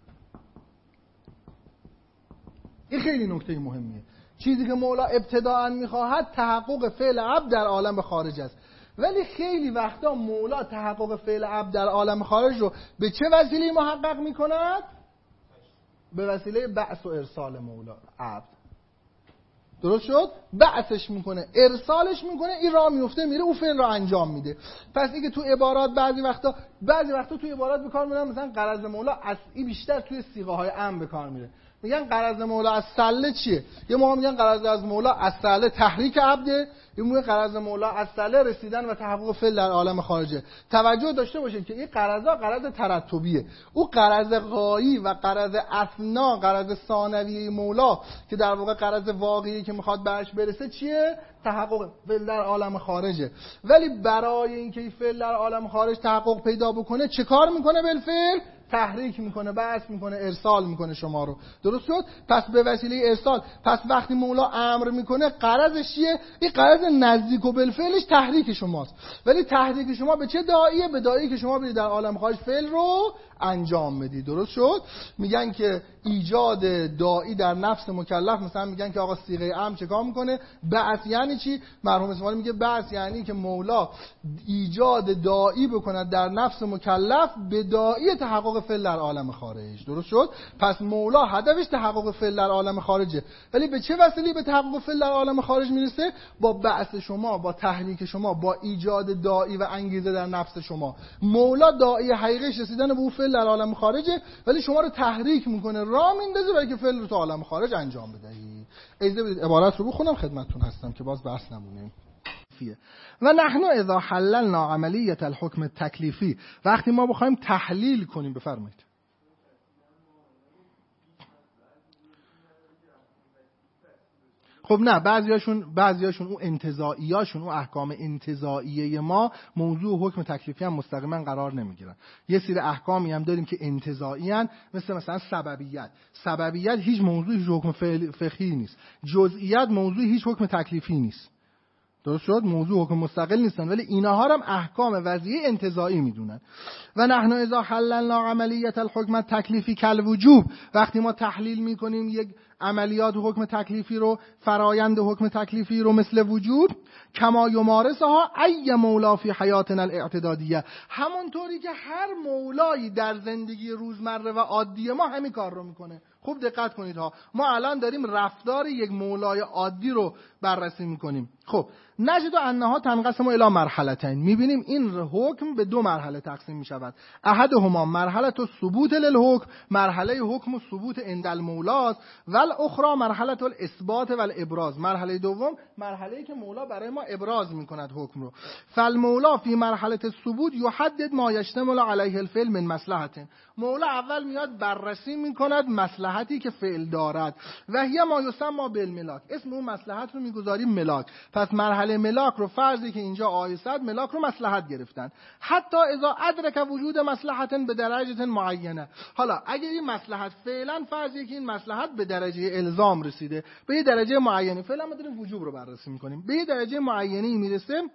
این خیلی نکته مهمیه. چیزی که مولا ابتداءً میخواهد تحقق فعل عبد در عالم خارج است. ولی خیلی وقتا مولا تحقق فعل عبد در عالم خارج رو به چه وسیله محقق میکند؟ به وسیله بعث و ارسال مولا عبد. درست شد؟ بعثش میکنه، ارسالش میکنه، این راه میفته میره اون فعل رو انجام میده. پس اینکه تو عبارات بعضی وقتا بعضی وقتا تو عبارات به کار میبرن، مثلا غرض مولا از این بیشتر توی صیغه های عام به کار میره. میگن غرض مولا از سله چیه؟ یه موقع میگن غرض از مولا از سله تحریک عبده، یه موقع غرض مولا از سله رسیدن و تحقق فعل در عالم خارجه. توجه داشته باشید که این غرضا غرض ترتبیه. او غرض غایی و غرض اثنا، غرض ثانویه مولا که در واقع غرض واقعی که میخواد بهش برسه چیه؟ تحقق فعل در عالم خارجه. ولی برای اینکه این فعل در عالم خارج تحقق پیدا بکنه چه کار میکنه؟ بالفعل تحریک میکنه، بعث میکنه، ارسال میکنه شما رو. درست شد؟ پس به وسیله ارسال، پس وقتی مولا امر میکنه غرضش چیه؟ این غرض نزدیک و بالفعلش تحریک شماست. ولی تحریک شما به چه داعیه؟ به داعیه که شما برید در عالم خارج فعل رو انجام بدید. درست شد؟ میگن که ایجاد داعی در نفس مکلف، مثلا میگن که آقا صیغه امر چه کار میکنه؟ بعث یعنی چی؟ مرحوم اسماعیلی میگه بعث یعنی که مولا ایجاد داعی بکنه در نفس مکلف به داعی تحقق فعل در عالم خارج. درست شد؟ پس مولا هدفش تحقق فعل در عالم خارجه. ولی به چه وسیله به تحقق فعل در عالم خارج میرسه؟ با بعث شما، با تحریک شما، با ایجاد داعی و انگیزه در نفس شما. مولا داعی حقیقیش رسیدن به اون فعل در عالم خارجه، ولی شما رو تحریک میکنه، راه میندازه برای که فعل رو تو عالم خارج انجام بدهید. اجازه بدید عبارت رو بخونم خدمتتون هستم که باز بحث نمونه. و نحن اذا حللنا عملیه الحکم التکلیفی، وقتی ما بخوایم تحلیل کنیم، بفرمایید. خب نه، بعضیاشون بعضیاشون اون انتزاعیاشون، اون احکام انتزاعیه ما موضوع حکم تکلیفی هم مستقیما قرار نمیگیرن. یه سری احکامی هم داریم که انتزاعی ان، مثل مثلا سببیت. سببیت هیچ موضوع هیچ حکم فقهی نیست. جزئیات موضوع هیچ حکم تکلیفی نیست. درست شد؟ موضوع حکم مستقل نیستن، ولی اینها هم احکام وضعی انتزاعی میدونن. و نحن اذا حللنا عملیه الحکم التکلیفی کالوجوب، وقتی ما تحلیل میکنیم یک عملیات حکم تکلیفی رو، فرایند حکم تکلیفی رو مثل وجوب، کما یمارسها ای مولا فی حیاتنا الاعتدادیه، همونطوری که هر مولایی در زندگی روزمره و عادی ما همین کار رو میکنه. خوب دقت کنید ها، ما الان داریم رفتار یک مولای عادی رو بررسی میکنیم. خب نجد انها تنقسم الی مرحلتین، میبینیم این حکم به دو مرحله تقسیم میشود. احدهما مرحله الثبوت للحکم، مرحله حکم و ثبوت عند المولا، و الاخرى مرحله الاثبات و الابراز، مرحله دوم مرحله‌ای که مولا برای ما ابراز میکند حکم رو. فالمولا فی مرحله الثبوت یحدد ما یشتمل علیه الفعل من مصلحت، مولا اول میاد بررسی میکند مصلحتی که فعل دارد، و هی ما یسمى بالملاک، اسم اون مصلحت رو میگذاریم ملاک. پس مرحله ملاک رو فرضی که اینجا آیسد ملاک رو مصلحت گرفتن، حتی اذا ادرک وجود مصلحت به درجه معینه. حالا اگر این مصلحت فعلا فرضی که این مصلحت به درجه الزام رسیده، به یه درجه معینی، فعلا ما داریم وجوب رو بررسی میکنیم، به یه درجه معینی میرسه،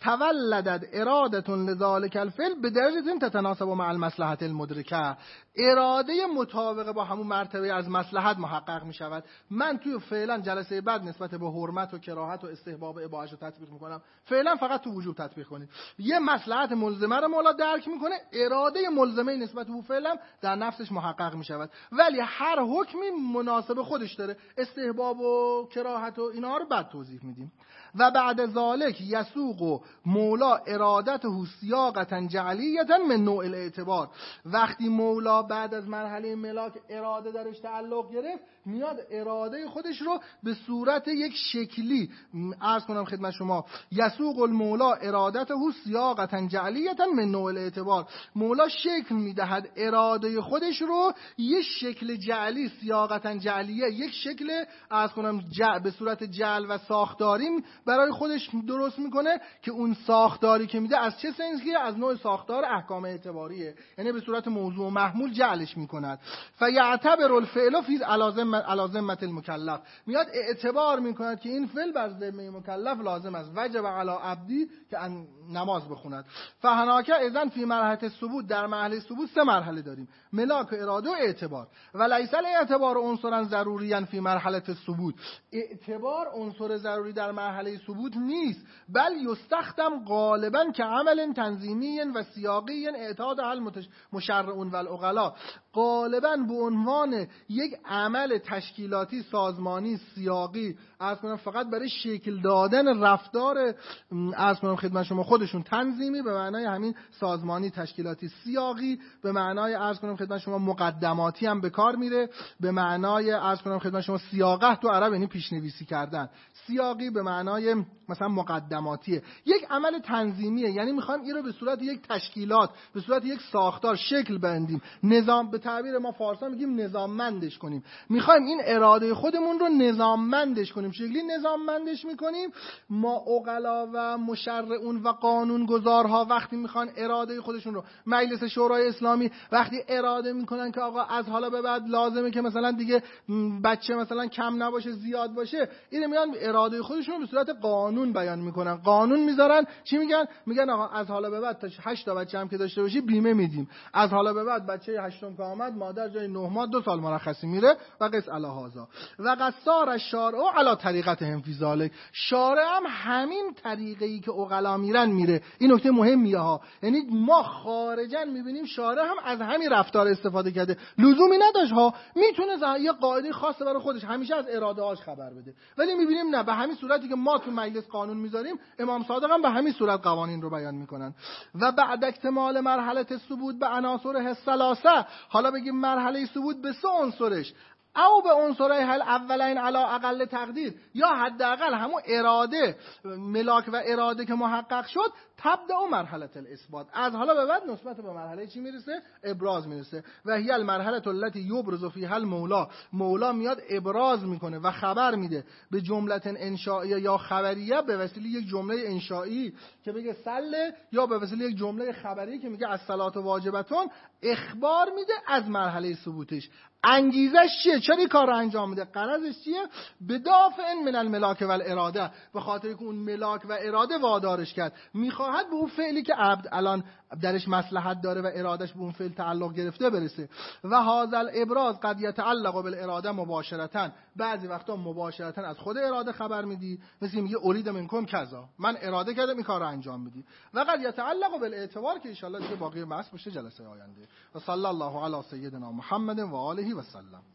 تولدت اراده لذلك الفعل بدرجه تتناسب مع المصلحه المدرکه. اراده مطابق با همون مرتبه از مصلحت محقق می شود. من توی فعلا جلسه بعد نسبت به حرمت و کراهت و استحباب اباحش رو تطبیق میکنم، فعلا فقط تو وجوب تطبیق کنید. یه مصلحت ملزمه رو مولا درک میکنه، اراده ملزمه نسبت به فعلا در نفسش محقق می شود، ولی هر حکمی مناسب خودش داره. استحباب و کراهت و اینا رو بعد توضیح میدیم. و بعد ذالک یسوق مولا ارادته سیاقتا جعلیه من نوع الاعتبار. وقتی مولا بعد از مرحله ملاک اراده درش تعلق گرفت، میاد اراده خودش رو به صورت یک شکلی عرض کنم خدمت شما. یسوق المولا ارادته سیاقتا جعلیه من نوع الاعتبار. مولا شکل میدهد اراده خودش رو یک شکل جعلی، سیاقتا جعلیه، یک شکل عرض کنم جع به صورت جعل و ساختاری برای خودش درست میکنه که اون ساختاری که میده از چه سنخی؟ از نوع ساختار احکام اعتباریه، یعنی به صورت موضوع و محمول جعلش میکند. فیعتبر الفعل فی علازمة المکلف. میاد اعتبار میکند که این فعل بر ذمه مکلف لازم است. وجب علی عبدی که نماز بخوند. فهناک اذن فی مرحله ثبوت، در مرحله ثبوت سه مرحله داریم: ملاک و اراده و اعتبار. و لیس الاعتبار عنصرا ضروریا فی مرحله ثبوت. اعتبار عنصر ضروری در مرحله ثبوت نیست، بل یستخدم غالبا که عمل تنظیمی و سیاقی اعتاد المشرعون و العقلا. غالبا به عنوان یک عمل تشکیلاتی، سازمانی، سیاقی، عرض کنم فقط برای شکل دادن رفتار، عرض کنم خدمت شما خودشون تنظیمی به معنای همین سازمانی، تشکیلاتی، سیاقی به معنای عرض کنم خدمت شما مقدماتی هم به کار میره، به معنای عرض کنم خدمت شما سیاقه تو عرب یعنی پیشنویسی کردن، سیاقی به معنای مثلا مقدماتیه. یک عمل تنظیمیه، یعنی میخوایم این رو به صورت یک تشکیلات، به صورت یک ساختار شکل بندیم، نظام، به تعبیر ما فارسا میگیم نظاممندش کنیم. میخوایم این اراده خودمون رو نظاممندش کنیم. شکلی نظاممندش میکنیم. ما عقلا و مشرعون و قانونگذارها وقتی میخوان اراده خودشون رو، مجلس شورای اسلامی وقتی اراده میکنن که آقا از حالا به بعد لازمه که مثلا دیگه بچه مثلا کم نباشه زیاد باشه، اینو میان اراده خودشون رو به صورت قانون بیان میکنن، قانون میذارن. چی میگن؟ میگن آقا از حالا به بعد تا هشت تا بچه هم که داشته باشی بیمه میدیم. از حالا به بعد بچه هشتم که آمد مادر جای نه ماه دو سال مرخصی میره و قص علی هذا. و قصار الشارع علی طریقتهم فی ذلک. شارع هم همین طریقه‌ای که عقلا میرن میره. این نکته مهمیه ها، یعنی ما خارجا میبینیم شارع هم از همین رفتار استفاده کرده، لزومی نداشت ها، میتونه یه قاعده خاصه برای خودش همیشه از اراده هاش خبر بده، ولی میبینیم نه، به همین صورتی که ما تو مجلس قانون میذاریم امام صادق هم به همین صورت قوانین رو بیان میکنن. و بعد اکتمال مرحله ثبوت به عناصر الثلاثه، حالا بگیم مرحله ثبوت به سه عنصرش، او به عنصرهای حل اولین علی اقل تقدیر، یا حداقل همون اراده، ملاک و اراده که محقق شد، تبدأ مرحله الاثبات، از حالا به بعد نسبت به مرحله چی میرسه؟ ابراز میرسه. و هی المرحله التي یبرز فیها المولا، مولا میاد ابراز میکنه و خبر میده به جمله انشائیه یا خبریه، به وسیله یک جمله انشایی که بگه سله، یا به وسیله یک جمله خبری که میگه الصلاه واجبتون، اخبار میده از مرحله ثبوتش. انگیزش چیه؟ چرا این کار رو انجام میده؟ غرضش چیه؟ بدافع من الملاک و الاراده، به خاطر که اون ملاک و اراده وادارش کرد، میخواهد به اون فعلی که عبد الان درش مصلحت داره و ارادش به اون فعل تعلق گرفته برسه. و هذا الابراز قد یتعلق بالاراده مباشرتا، بعضی وقتا مباشرتا از خود اراده خبر میدی، مثل میگه ارید منکم کذا، من اراده کردم این کار رو انجام میدی. و قد یتعلق بالاعتبار که ان شاء الله دیگه باقی بحث بشه جلسه آینده. و صلی الله علی سیدنا محمد و آله و سلم.